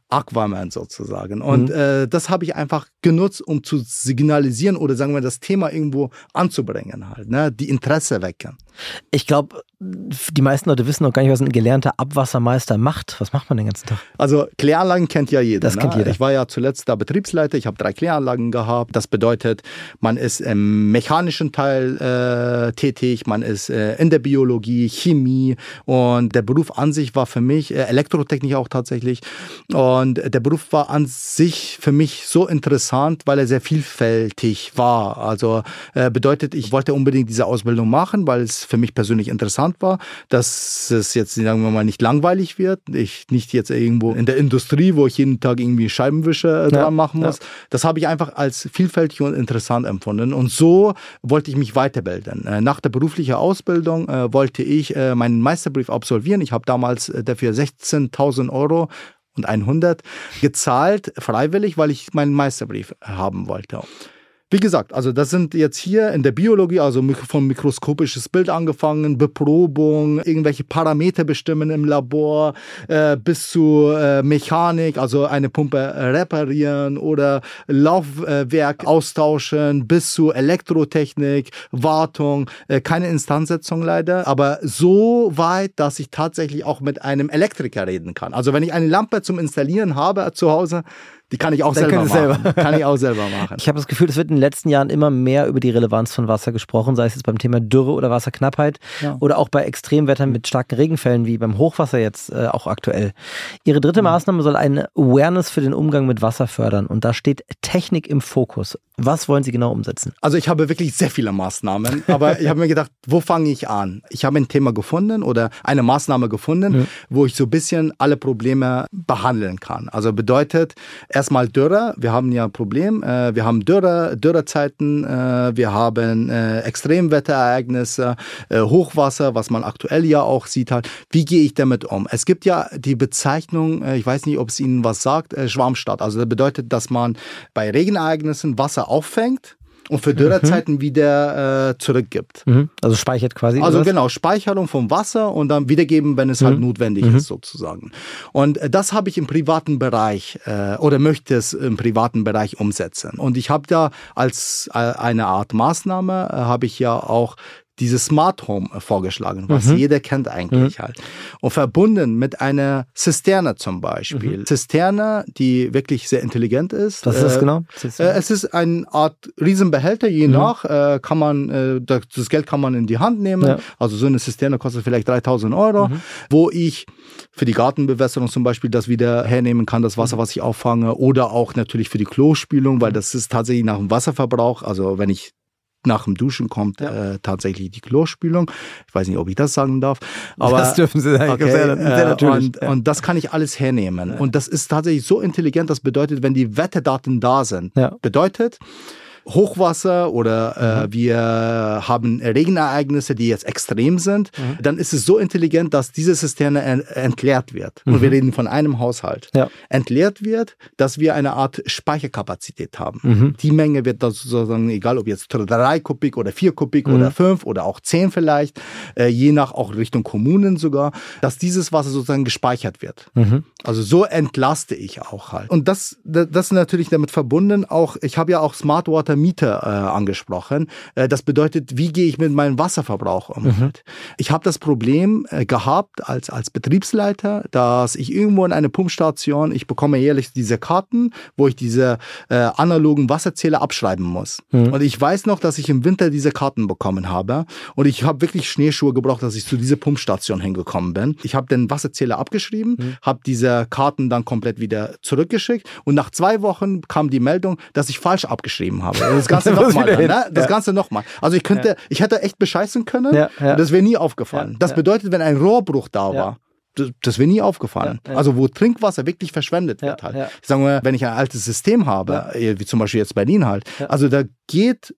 [SPEAKER 1] Aquaman sozusagen. Und
[SPEAKER 5] mhm.
[SPEAKER 1] äh, das habe ich einfach genutzt, um zu signalisieren oder sagen wir das Thema irgendwo anzubringen halt, ne? Die Interesse wecken.
[SPEAKER 5] Ich glaube, die meisten Leute wissen noch gar nicht, was ein gelernter Abwassermeister macht. Was macht man den ganzen Tag?
[SPEAKER 1] Also Kläranlagen kennt ja jeder.
[SPEAKER 5] Das
[SPEAKER 1] ne?
[SPEAKER 5] kennt jeder.
[SPEAKER 1] Ich war ja zuletzt da Betriebsleiter, ich habe drei Kläranlagen gehabt. Das bedeutet, man ist im mechanischen Teil äh, tätig, man ist äh, in der Biologie, Chemie und der Beruf an sich war für mich, äh, Elektrotechnik auch tatsächlich, und der Beruf war an sich für mich so interessant, weil er sehr vielfältig war. Also äh, bedeutet, ich wollte unbedingt diese Ausbildung machen, weil es für mich persönlich interessant war, dass es jetzt, sagen wir mal, nicht langweilig wird. Ich nicht jetzt irgendwo in der Industrie, wo ich jeden Tag irgendwie Scheibenwischer äh, dran ja, machen muss. Ja. Das habe ich einfach als vielfältig und interessant empfunden. Und so wollte ich mich weiterbilden. Äh, nach der beruflichen Ausbildung äh, wollte ich äh, meinen Meisterbrief absolvieren. Ich habe damals äh, dafür sechzehntausend Euro und hundert gezahlt, freiwillig, weil ich meinen Meisterbrief haben wollte. Wie gesagt, also das sind jetzt hier in der Biologie, also vom mikroskopisches Bild angefangen, Beprobung, irgendwelche Parameter bestimmen im Labor, äh, bis zu äh, Mechanik, also eine Pumpe reparieren oder Laufwerk austauschen, bis zu Elektrotechnik, Wartung, äh, keine Instandsetzung leider, aber so weit, dass ich tatsächlich auch mit einem Elektriker reden kann. Also wenn ich eine Lampe zum Installieren habe zu Hause, die kann ich auch
[SPEAKER 5] Dann
[SPEAKER 1] selber machen.
[SPEAKER 5] Selber.
[SPEAKER 1] Kann ich auch selber machen.
[SPEAKER 5] Ich habe das Gefühl, es wird in den letzten Jahren immer mehr über die Relevanz von Wasser gesprochen, sei es jetzt beim Thema Dürre oder Wasserknappheit ja. oder auch bei Extremwettern mit starken Regenfällen, wie beim Hochwasser jetzt äh, auch aktuell. Ihre dritte mhm. Maßnahme soll eine Awareness für den Umgang mit Wasser fördern und da steht Technik im Fokus. Was wollen Sie genau umsetzen?
[SPEAKER 1] Also ich habe wirklich sehr viele Maßnahmen, aber ich habe mir gedacht, wo fange ich an? Ich habe ein Thema gefunden oder eine Maßnahme gefunden, mhm. wo ich so ein bisschen alle Probleme behandeln kann. Also bedeutet erstmal Dürre. Wir haben ja ein Problem. Wir haben Dürre, Dürrezeiten, wir haben Extremwetterereignisse, Hochwasser, was man aktuell ja auch sieht halt. Wie gehe ich damit um? Es gibt ja die Bezeichnung, ich weiß nicht, ob es Ihnen was sagt, Schwarmstadt. Also das bedeutet, dass man bei Regenereignissen Wasser auffängt und für Dürrezeiten mhm. wieder äh, zurückgibt.
[SPEAKER 5] Mhm. Also speichert quasi?
[SPEAKER 1] Also genau, Speicherung vom Wasser und dann wiedergeben, wenn es mhm. halt notwendig mhm. ist sozusagen. Und äh, das habe ich im privaten Bereich äh, oder möchte es im privaten Bereich umsetzen. Und ich habe da als äh, eine Art Maßnahme, äh, habe ich ja auch dieses Smart Home vorgeschlagen, was mhm. jeder kennt eigentlich mhm. halt. Und verbunden mit einer Zisterne zum Beispiel. Mhm. Zisterne, die wirklich sehr intelligent ist.
[SPEAKER 5] Was ist das
[SPEAKER 1] äh,
[SPEAKER 5] genau?
[SPEAKER 1] Äh, es ist eine Art Riesenbehälter, je mhm. nach äh, kann man, äh, das Geld kann man in die Hand nehmen. Ja. Also so eine Zisterne kostet vielleicht dreitausend Euro, mhm. wo ich für die Gartenbewässerung zum Beispiel das wieder hernehmen kann, das Wasser, was ich auffange. Oder auch natürlich für die Klospülung, weil das ist tatsächlich nach dem Wasserverbrauch, also wenn ich nach dem Duschen kommt ja. äh, tatsächlich die Klospülung. Ich weiß nicht, ob ich das sagen darf. Aber,
[SPEAKER 5] das dürfen Sie sagen.
[SPEAKER 1] Okay,
[SPEAKER 5] sehr, sehr natürlich.
[SPEAKER 1] Und, ja. und das kann ich alles hernehmen. Ja. Und das ist tatsächlich so intelligent, das bedeutet, wenn die Wetterdaten da sind, ja. bedeutet, Hochwasser oder äh, mhm. wir haben Regenereignisse, die jetzt extrem sind, mhm. dann ist es so intelligent, dass diese Zisterne ent- entleert wird. Mhm. Und wir reden von einem Haushalt. Ja. Entleert wird, dass wir eine Art Speicherkapazität haben. Mhm. Die Menge wird da sozusagen, egal ob jetzt drei Kubik oder vier Kubik mhm. oder fünf oder auch zehn vielleicht, äh, je nach auch Richtung Kommunen sogar, dass dieses Wasser sozusagen gespeichert wird. Mhm. Also so entlaste ich auch halt. Und das, das ist natürlich damit verbunden auch, ich habe ja auch Smart Water Mieter äh, angesprochen. Äh, das bedeutet, wie gehe ich mit meinem Wasserverbrauch um? Mhm. Ich habe das Problem äh, gehabt als, als Betriebsleiter, dass ich irgendwo in eine Pumpstation, ich bekomme jährlich diese Karten, wo ich diese äh, analogen Wasserzähler abschreiben muss. Mhm. Und ich weiß noch, dass ich im Winter diese Karten bekommen habe und ich habe wirklich Schneeschuhe gebraucht, dass ich zu dieser Pumpstation hingekommen bin. Ich habe den Wasserzähler abgeschrieben, mhm. habe diese Karten dann komplett wieder zurückgeschickt und nach zwei Wochen kam die Meldung, dass ich falsch abgeschrieben habe. Das Ganze nochmal, ne? Das ja. Ganze nochmal. Also ich könnte, ja. ich hätte echt bescheißen können, ja, ja. das wäre nie aufgefallen. Ja, das ja. bedeutet, wenn ein Rohrbruch da war, ja. das, das wäre nie aufgefallen. Ja, ja. Also wo Trinkwasser wirklich verschwendet wird halt. Ja, ja. Ich sage mal, wenn ich ein altes System habe, ja. wie zum Beispiel jetzt Berlin halt, ja. also da geht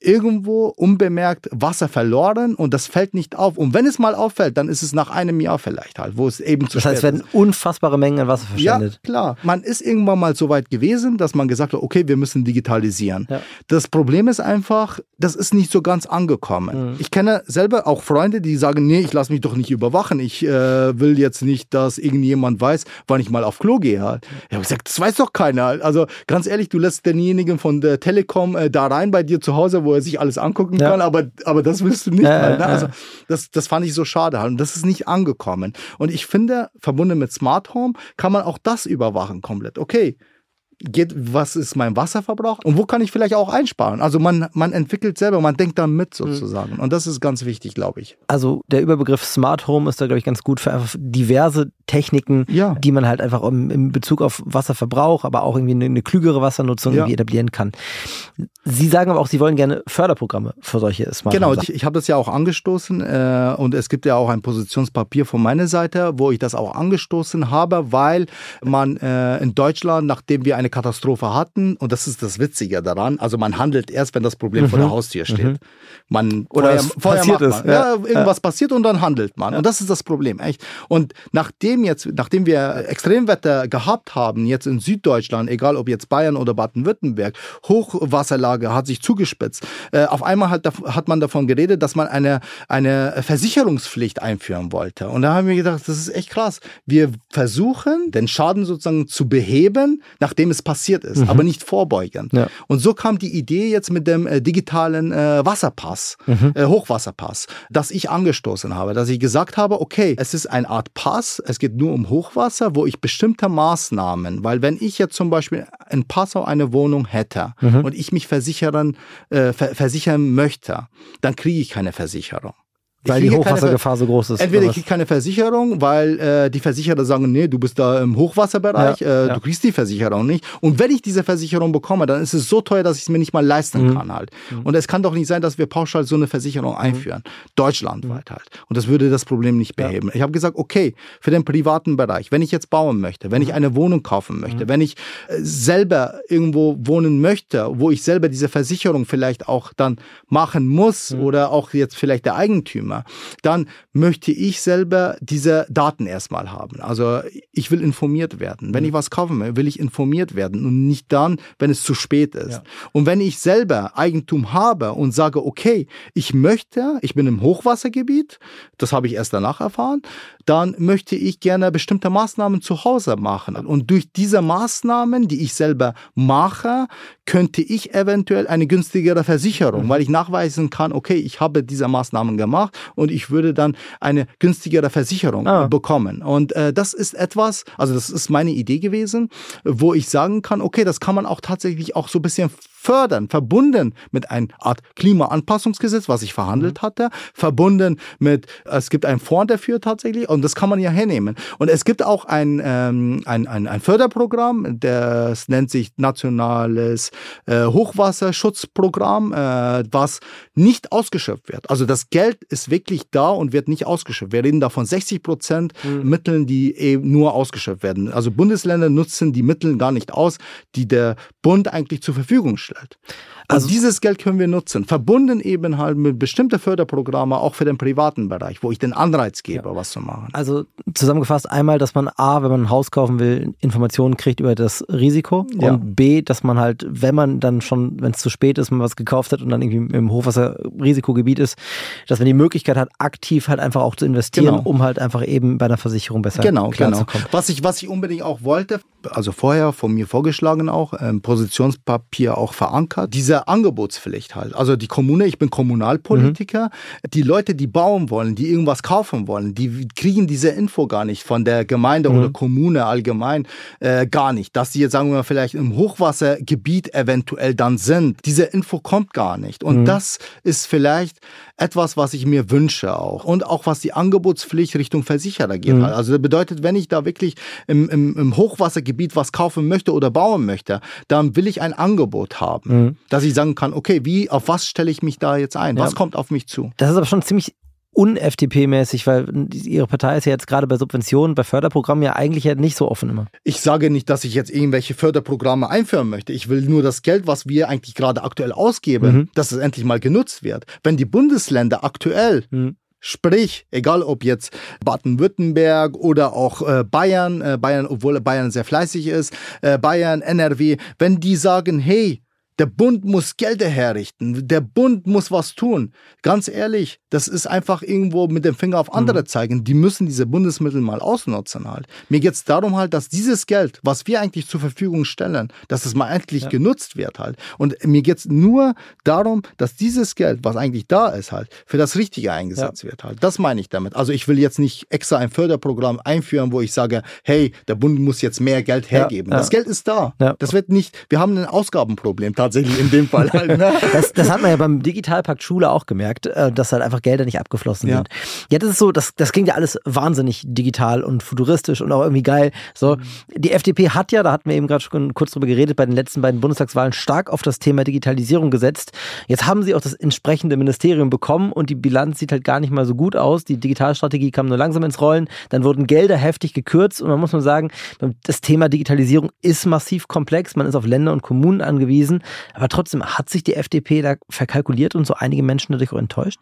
[SPEAKER 1] irgendwo unbemerkt Wasser verloren und das fällt nicht auf. Und wenn es mal auffällt, dann ist es nach einem Jahr vielleicht halt, wo es eben zu
[SPEAKER 5] Das heißt, es werden
[SPEAKER 1] ist.
[SPEAKER 5] unfassbare Mengen an Wasser verschwendet.
[SPEAKER 1] Ja, klar. Man ist irgendwann mal so weit gewesen, dass man gesagt hat, okay, wir müssen digitalisieren. Ja. Das Problem ist einfach, das ist nicht so ganz angekommen. Mhm. Ich kenne selber auch Freunde, die sagen, nee, ich lasse mich doch nicht überwachen. Ich äh, will jetzt nicht, dass irgendjemand weiß, wann ich mal auf Klo gehe. Halt. Ich habe gesagt, das weiß doch keiner. Also ganz ehrlich, du lässt denjenigen von der Telekom äh, da rein bei dir zu Hause, wo er sich alles angucken ja. kann, aber, aber das willst du nicht. Ja, halt, ne? Also das, das fand ich so schade halt. Und das ist nicht angekommen. Und ich finde, verbunden mit Smart Home kann man auch das überwachen komplett. Okay, geht, was ist mein Wasserverbrauch und wo kann ich vielleicht auch einsparen? Also man, man entwickelt selber, man denkt da mit sozusagen. Und das ist ganz wichtig, glaube ich.
[SPEAKER 5] Also der Überbegriff Smart Home ist da, glaube ich, ganz gut für einfach diverse Techniken, ja. die man halt einfach in Bezug auf Wasserverbrauch, aber auch irgendwie eine, eine klügere Wassernutzung ja. irgendwie etablieren kann. Sie sagen aber auch, Sie wollen gerne Förderprogramme für solche Smart Home.
[SPEAKER 1] Genau, ich, ich habe das ja auch angestoßen äh, und es gibt ja auch ein Positionspapier von meiner Seite, wo ich das auch angestoßen habe, weil man äh, in Deutschland, nachdem wir eine Katastrophe hatten, und das ist das Witzige daran, also man handelt erst, wenn das Problem mhm. vor der Haustür steht. Mhm. Man,
[SPEAKER 5] Oder
[SPEAKER 1] vorher,
[SPEAKER 5] es vorher passiert
[SPEAKER 1] man,
[SPEAKER 5] ist.
[SPEAKER 1] Ja, ja, irgendwas ja. passiert und dann handelt man. Ja. Und das ist das Problem, echt. Und nachdem jetzt, nachdem wir Extremwetter gehabt haben, jetzt in Süddeutschland, egal ob jetzt Bayern oder Baden-Württemberg, Hochwasserlage hat sich zugespitzt. Äh, auf einmal hat, hat man davon geredet, dass man eine, eine Versicherungspflicht einführen wollte. Und da haben wir gedacht, das ist echt krass. Wir versuchen, den Schaden sozusagen zu beheben, nachdem es passiert ist, mhm. aber nicht vorbeugend. Ja. Und so kam die Idee jetzt mit dem äh, digitalen äh, Wasserpass, mhm. äh, Hochwasserpass, das ich angestoßen habe, dass ich gesagt habe, okay, es ist eine Art Pass, es geht nur um Hochwasser, wo ich bestimmte Maßnahmen, weil wenn ich jetzt zum Beispiel in Passau eine Wohnung hätte mhm. und ich mich versichern, äh, ver- versichern möchte, dann kriege ich keine Versicherung.
[SPEAKER 5] Weil die Hochwassergefahr so groß ist.
[SPEAKER 1] Entweder ich kriege keine Versicherung, weil äh, die Versicherer sagen, nee, du bist da im Hochwasserbereich, ja, äh, ja. du kriegst die Versicherung nicht. Und wenn ich diese Versicherung bekomme, dann ist es so teuer, dass ich es mir nicht mal leisten mhm. kann halt. Mhm. Und es kann doch nicht sein, dass wir pauschal so eine Versicherung einführen. Mhm. Deutschlandweit halt. Und das würde das Problem nicht beheben. Ja. Ich habe gesagt, okay, für den privaten Bereich, wenn ich jetzt bauen möchte, wenn mhm. ich eine Wohnung kaufen möchte, mhm. wenn ich äh, selber irgendwo wohnen möchte, wo ich selber diese Versicherung vielleicht auch dann machen muss mhm. oder auch jetzt vielleicht der Eigentümer, dann möchte ich selber diese Daten erstmal haben. Also ich will informiert werden. Wenn ich was kaufen will, will ich informiert werden und nicht dann, wenn es zu spät ist. Ja. Und wenn ich selber Eigentum habe und sage, okay, ich möchte, ich bin im Hochwassergebiet, das habe ich erst danach erfahren, dann möchte ich gerne bestimmte Maßnahmen zu Hause machen. Und durch diese Maßnahmen, die ich selber mache, könnte ich eventuell eine günstigere Versicherung, mhm. weil ich nachweisen kann, okay, ich habe diese Maßnahmen gemacht und ich würde dann eine günstigere Versicherung ah. bekommen. Und äh, das ist etwas, also das ist meine Idee gewesen, wo ich sagen kann, okay, das kann man auch tatsächlich auch so ein bisschen fördern, verbunden mit einer Art Klimaanpassungsgesetz, was ich verhandelt mhm. hatte, verbunden mit, es gibt einen Fonds dafür tatsächlich und das kann man ja hernehmen. Und es gibt auch ein, ähm, ein, ein, ein Förderprogramm, das nennt sich Nationales äh, Hochwasserschutzprogramm, äh, was nicht ausgeschöpft wird. Also das Geld ist wirklich da und wird nicht ausgeschöpft. Wir reden da von sechzig Prozent mhm. Mitteln, die eben nur ausgeschöpft werden. Also Bundesländer nutzen die Mittel gar nicht aus, die der Bund eigentlich zur Verfügung stellt. Also dieses Geld können wir nutzen, verbunden eben halt mit bestimmten Förderprogrammen, auch für den privaten Bereich, wo ich den Anreiz gebe, ja. was zu machen.
[SPEAKER 5] Also zusammengefasst einmal, dass man A, wenn man ein Haus kaufen will, Informationen kriegt über das Risiko ja. und B, dass man halt, wenn man dann schon, wenn es zu spät ist, man was gekauft hat und dann irgendwie im Hochwasserrisikogebiet ist, dass man die Möglichkeit hat, aktiv halt einfach auch zu investieren, genau. um halt einfach eben bei einer Versicherung besser
[SPEAKER 1] genau,
[SPEAKER 5] klarzukommen.
[SPEAKER 1] Genau. Was ich, was ich unbedingt auch wollte, also vorher von mir vorgeschlagen auch, im Positionspapier auch verankert, diese Angebotspflicht halt. Also die Kommune, ich bin Kommunalpolitiker, mhm. die Leute, die bauen wollen, die irgendwas kaufen wollen, die kriegen diese Info gar nicht von der Gemeinde mhm. oder Kommune allgemein äh, gar nicht. Dass die jetzt, sagen wir mal, vielleicht im Hochwassergebiet eventuell dann sind. Diese Info kommt gar nicht. Und mhm. das ist vielleicht etwas, was ich mir wünsche auch. Und auch was die Angebotspflicht Richtung Versicherer geht. Mhm. Also das bedeutet, wenn ich da wirklich im, im, im Hochwassergebiet was kaufen möchte oder bauen möchte, dann will ich ein Angebot haben. Mhm. Dass ich sagen kann, okay, wie, auf was stelle ich mich da jetzt ein? Was ja. kommt auf mich zu?
[SPEAKER 5] Das ist aber schon ziemlich un-F D P-mäßig, weil Ihre Partei ist ja jetzt gerade bei Subventionen, bei Förderprogrammen ja eigentlich ja nicht so offen immer.
[SPEAKER 1] Ich sage nicht, dass ich jetzt irgendwelche Förderprogramme einführen möchte. Ich will nur das Geld, was wir eigentlich gerade aktuell ausgeben, mhm. dass es endlich mal genutzt wird. Wenn die Bundesländer aktuell mhm. Sprich, egal ob jetzt Baden-Württemberg oder auch äh, Bayern, äh, Bayern, obwohl Bayern sehr fleißig ist, äh, Bayern, N R W, wenn die sagen, hey, der Bund muss Gelder herrichten, der Bund muss was tun. Ganz ehrlich, das ist einfach irgendwo mit dem Finger auf andere zeigen. Die müssen diese Bundesmittel mal ausnutzen halt. Mir geht es darum halt, dass dieses Geld, was wir eigentlich zur Verfügung stellen, dass es mal endlich ja. genutzt wird halt. Und mir geht es nur darum, dass dieses Geld, was eigentlich da ist halt, für das Richtige eingesetzt ja. wird halt. Das meine ich damit. Also ich will jetzt nicht extra ein Förderprogramm einführen, wo ich sage, hey, der Bund muss jetzt mehr Geld hergeben. Ja. Ja. Das Geld ist da. Ja. Das wird nicht, wir haben ein Ausgabenproblem tatsächlich in dem Fall halt. Ne?
[SPEAKER 5] Das, das hat man ja beim Digitalpakt Schule auch gemerkt, dass halt einfach Gelder nicht abgeflossen ja. sind. Jetzt ist es so, das, das klingt ja alles wahnsinnig digital und futuristisch und auch irgendwie geil. So, die F D P hat ja, da hatten wir eben gerade schon kurz drüber geredet, bei den letzten beiden Bundestagswahlen stark auf das Thema Digitalisierung gesetzt. Jetzt haben sie auch das entsprechende Ministerium bekommen und die Bilanz sieht halt gar nicht mal so gut aus. Die Digitalstrategie kam nur langsam ins Rollen. Dann wurden Gelder heftig gekürzt und man muss mal sagen, das Thema Digitalisierung ist massiv komplex. Man ist auf Länder und Kommunen angewiesen. Aber trotzdem, hat sich die F D P da verkalkuliert und so einige Menschen dadurch auch enttäuscht?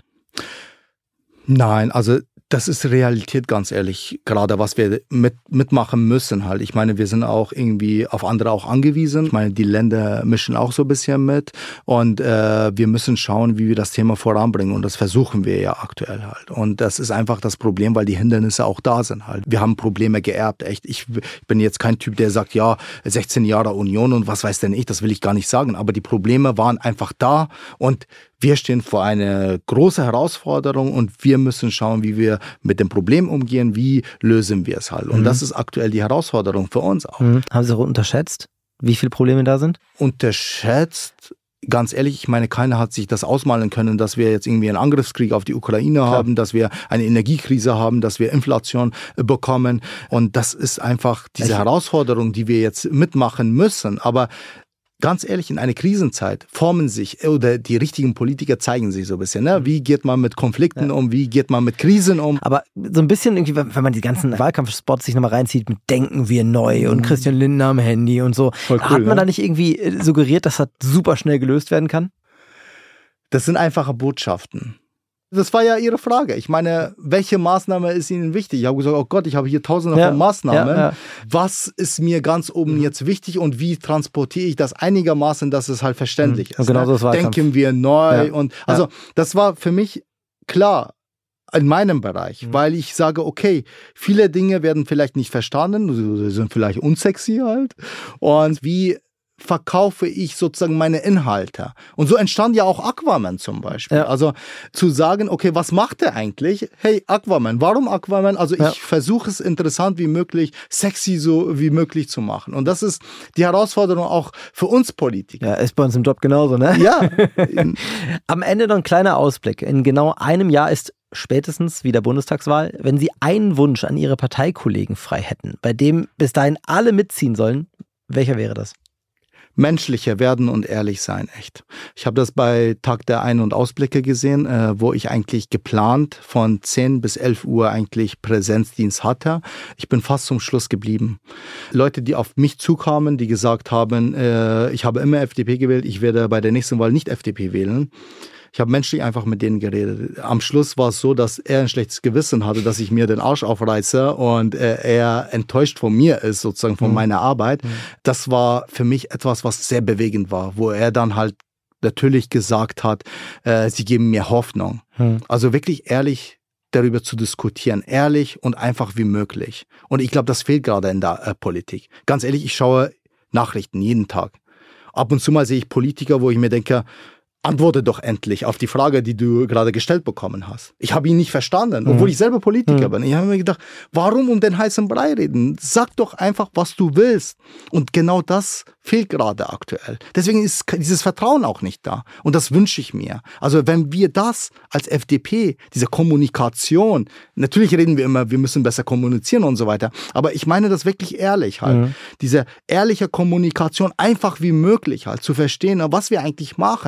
[SPEAKER 1] Nein, also das ist Realität, ganz ehrlich, gerade was wir mit, mitmachen müssen halt. Ich meine, wir sind auch irgendwie auf andere auch angewiesen. Ich meine, die Länder mischen auch so ein bisschen mit und äh, wir müssen schauen, wie wir das Thema voranbringen und das versuchen wir ja aktuell halt. Und das ist einfach das Problem, weil die Hindernisse auch da sind halt. Wir haben Probleme geerbt, echt. Ich, ich bin jetzt kein Typ, der sagt, ja, sechzehn Jahre Union und was weiß denn ich, das will ich gar nicht sagen. Aber die Probleme waren einfach da und wir stehen vor einer großen Herausforderung und wir müssen schauen, wie wir mit dem Problem umgehen, wie lösen wir es halt. Und mhm. das ist aktuell die Herausforderung für uns auch.
[SPEAKER 5] Mhm. Haben Sie auch unterschätzt, wie viele Probleme da sind?
[SPEAKER 1] Unterschätzt? Ganz ehrlich, ich meine, keiner hat sich das ausmalen können, dass wir jetzt irgendwie einen Angriffskrieg auf die Ukraine Klar. haben, dass wir eine Energiekrise haben, dass wir Inflation bekommen. Und das ist einfach diese Echt? Herausforderung, die wir jetzt mitmachen müssen. Aber ganz ehrlich, in einer Krisenzeit formen sich, oder die richtigen Politiker zeigen sich so ein bisschen. Ne? Wie geht man mit Konflikten ja. um? Wie geht man mit Krisen um?
[SPEAKER 5] Aber so ein bisschen irgendwie, wenn man die ganzen Wahlkampfspots sich nochmal reinzieht mit Denken wir neu und Christian Lindner am Handy und so. Voll cool, hat man ne? da nicht irgendwie suggeriert, dass das super schnell gelöst werden kann?
[SPEAKER 1] Das sind einfache Botschaften. Das war ja Ihre Frage. Ich meine, welche Maßnahme ist Ihnen wichtig? Ich habe gesagt, oh Gott, ich habe hier tausende ja, von Maßnahmen. Ja, ja. Was ist mir ganz oben jetzt wichtig und wie transportiere ich das einigermaßen, dass es halt verständlich mhm. ist?
[SPEAKER 5] Genau
[SPEAKER 1] ne?
[SPEAKER 5] so
[SPEAKER 1] Denken wir neu. Ja. Und also ja. das war für mich klar in meinem Bereich, mhm. weil ich sage, okay, viele Dinge werden vielleicht nicht verstanden, sie sind vielleicht unsexy halt. Und wie verkaufe ich sozusagen meine Inhalte. Und so entstand ja auch Aquaman zum Beispiel. Ja. Also zu sagen, okay, was macht er eigentlich? Hey, Aquaman. Warum Aquaman? Also ich ja. versuche es interessant wie möglich, sexy so wie möglich zu machen. Und das ist die Herausforderung auch für uns Politiker.
[SPEAKER 5] Ja, ist bei uns im Job genauso, ne?
[SPEAKER 1] Ja.
[SPEAKER 5] Am Ende noch ein kleiner Ausblick. In genau einem Jahr ist spätestens wieder Bundestagswahl. Wenn Sie einen Wunsch an Ihre Parteikollegen frei hätten, bei dem bis dahin alle mitziehen sollen, welcher wäre das?
[SPEAKER 1] Menschlicher werden und ehrlich sein, echt. Ich habe das bei Tag der Ein- und Ausblicke gesehen, äh, wo ich eigentlich geplant von zehn bis elf Uhr eigentlich Präsenzdienst hatte. Ich bin fast zum Schluss geblieben. Leute, die auf mich zukamen, die gesagt haben, äh, ich habe immer F D P gewählt, ich werde bei der nächsten Wahl nicht F D P wählen. Ich habe menschlich einfach mit denen geredet. Am Schluss war es so, dass er ein schlechtes Gewissen hatte, dass ich mir den Arsch aufreiße und äh, er enttäuscht von mir ist, sozusagen von mhm. meiner Arbeit. Mhm. Das war für mich etwas, was sehr bewegend war, wo er dann halt natürlich gesagt hat, äh, sie geben mir Hoffnung. Mhm. Also wirklich ehrlich darüber zu diskutieren, ehrlich und einfach wie möglich. Und ich glaube, das fehlt gerade in der äh, Politik. Ganz ehrlich, ich schaue Nachrichten jeden Tag. Ab und zu mal sehe ich Politiker, wo ich mir denke, antworte doch endlich auf die Frage, die du gerade gestellt bekommen hast. Ich habe ihn nicht verstanden, obwohl mhm. ich selber Politiker mhm. bin. Ich habe mir gedacht, warum um den heißen Brei reden? Sag doch einfach, was du willst. Und genau das fehlt gerade aktuell. Deswegen ist dieses Vertrauen auch nicht da. Und das wünsche ich mir. Also wenn wir das als F D P, diese Kommunikation, natürlich reden wir immer, wir müssen besser kommunizieren und so weiter, aber ich meine das wirklich ehrlich halt. Mhm. Diese ehrliche Kommunikation, einfach wie möglich halt, zu verstehen, was wir eigentlich machen halt.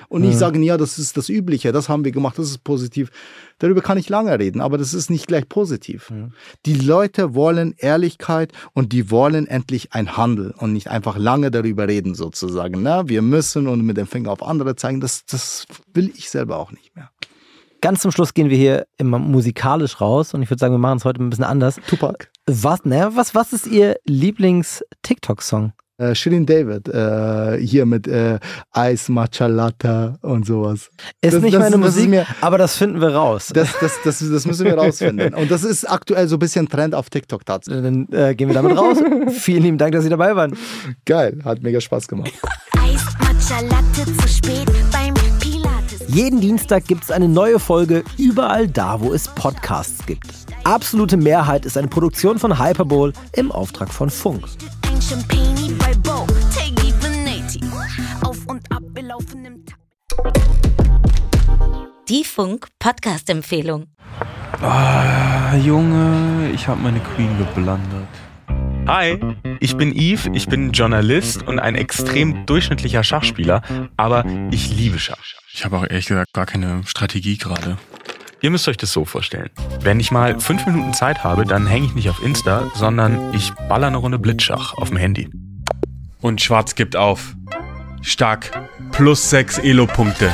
[SPEAKER 1] Und
[SPEAKER 5] mhm.
[SPEAKER 1] ich sage, ja, das ist das Übliche, das haben wir gemacht, das ist positiv. Darüber kann ich lange reden, aber das ist nicht gleich positiv. Mhm. Die Leute wollen Ehrlichkeit und die wollen endlich ein Handel und nicht einfach lange darüber reden sozusagen. Na, wir müssen und mit dem Finger auf andere zeigen, das, das will ich selber auch nicht mehr.
[SPEAKER 5] Ganz zum Schluss gehen wir hier immer musikalisch raus und ich würde sagen, wir machen es heute ein bisschen anders.
[SPEAKER 1] Tupac.
[SPEAKER 5] Was, ne, was, was ist Ihr Lieblings-TikTok-Song?
[SPEAKER 1] Äh, Shirin David, äh, hier mit äh, Eis, Matcha Latte und sowas.
[SPEAKER 5] Ist
[SPEAKER 1] das,
[SPEAKER 5] nicht
[SPEAKER 1] das,
[SPEAKER 5] meine
[SPEAKER 1] das
[SPEAKER 5] Musik,
[SPEAKER 1] mir,
[SPEAKER 5] aber das finden wir raus.
[SPEAKER 1] Das, das, das, das müssen wir rausfinden. Und das ist aktuell so ein bisschen Trend auf TikTok tatsächlich.
[SPEAKER 5] Dann äh, gehen wir damit raus. Vielen lieben Dank, dass Sie dabei waren.
[SPEAKER 1] Geil, hat mega Spaß gemacht.
[SPEAKER 7] Eis, Matcha Latte zu spät beim Pilates.
[SPEAKER 5] Jeden Dienstag gibt es eine neue Folge überall da, wo es Podcasts gibt. Absolute Mehrheit ist eine Produktion von Hyperbowl im Auftrag von Funk.
[SPEAKER 7] Ein Champagner bei Bo, Teggy Veneti. Auf und ab, wir laufen im Takt.
[SPEAKER 8] Die Funk-Podcast-Empfehlung.
[SPEAKER 9] Ah, Junge, ich habe meine Queen geblendet.
[SPEAKER 10] Hi, ich bin Yves, ich bin Journalist und ein extrem durchschnittlicher Schachspieler, aber ich liebe Schach.
[SPEAKER 9] Ich habe auch ehrlich gesagt gar keine Strategie gerade.
[SPEAKER 10] Ihr müsst euch das so vorstellen. Wenn ich mal fünf Minuten Zeit habe, dann hänge ich nicht auf Insta, sondern ich baller eine Runde Blitzschach auf dem Handy.
[SPEAKER 9] Und Schwarz gibt auf. Stark. Plus sechs Elo-Punkte.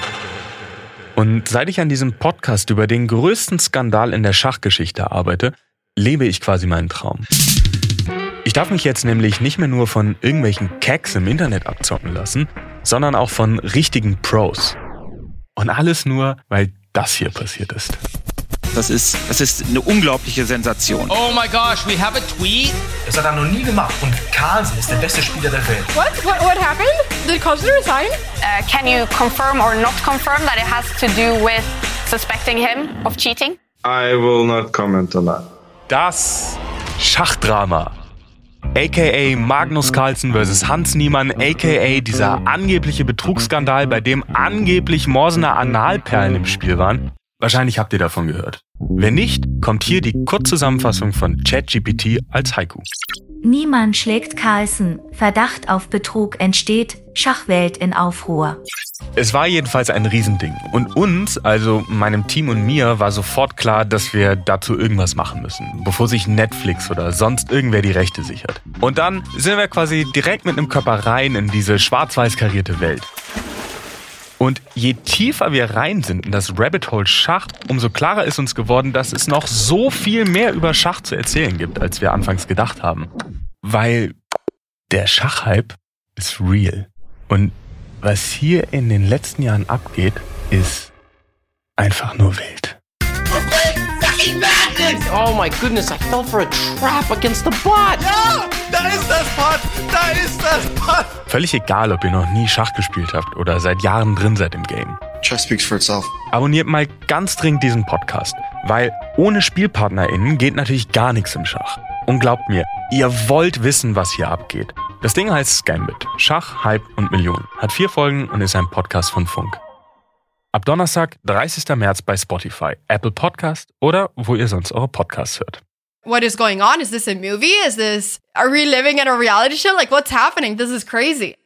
[SPEAKER 10] Und seit ich an diesem Podcast über den größten Skandal in der Schachgeschichte arbeite, lebe ich quasi meinen Traum. Ich darf mich jetzt nämlich nicht mehr nur von irgendwelchen Cacks im Internet abzocken lassen, sondern auch von richtigen Pros. Und alles nur, weil das hier passiert ist.
[SPEAKER 11] Das ist, das ist eine unglaubliche Sensation.
[SPEAKER 12] Oh my gosh, we have a tweet.
[SPEAKER 13] Das hat er noch nie gemacht und Carlsen ist der beste Spieler der Welt.
[SPEAKER 14] What? What, what happened? Did Carlsen resign?
[SPEAKER 15] Uh, can you confirm or not confirm that it has to do with suspecting him of cheating?
[SPEAKER 16] I will not comment on that.
[SPEAKER 10] Das Schachdrama. A K A Magnus Carlsen versus Hans Niemann, A K A dieser angebliche Betrugsskandal, bei dem angeblich Morsener Analperlen im Spiel waren. Wahrscheinlich habt ihr davon gehört. Wenn nicht, kommt hier die Kurzzusammenfassung von ChatGPT als Haiku.
[SPEAKER 17] Niemann schlägt Carlsen. Verdacht auf Betrug entsteht. Schachwelt in Aufruhr.
[SPEAKER 10] Es war jedenfalls ein Riesending. Und uns, also meinem Team und mir, war sofort klar, dass wir dazu irgendwas machen müssen, bevor sich Netflix oder sonst irgendwer die Rechte sichert. Und dann sind wir quasi direkt mit einem Körper rein in diese schwarz-weiß karierte Welt. Und je tiefer wir rein sind in das Rabbit Hole Schach, umso klarer ist uns geworden, dass es noch so viel mehr über Schach zu erzählen gibt, als wir anfangs gedacht haben. Weil der Schachhype ist real. Und was hier in den letzten Jahren abgeht, ist einfach nur wild.
[SPEAKER 12] Oh my goodness, I fell for a trap against the bot.
[SPEAKER 13] Ja, da ist das Bot, da ist das Bot.
[SPEAKER 10] Völlig egal, ob ihr noch nie Schach gespielt habt oder seit Jahren drin seid im Game.
[SPEAKER 16] Chess speaks for itself.
[SPEAKER 10] Abonniert mal ganz dringend diesen Podcast, weil ohne SpielpartnerInnen geht natürlich gar nichts im Schach. Und glaubt mir, ihr wollt wissen, was hier abgeht. Das Ding heißt Gambit. Schach, Hype und Millionen. Hat vier Folgen und ist ein Podcast von Funk. Ab Donnerstag, dreißigsten März bei Spotify, Apple Podcast oder wo ihr sonst eure Podcasts hört.
[SPEAKER 14] What is going on? Is this a movie? Is this, are we living in a reality show? Like, what's happening? This is crazy.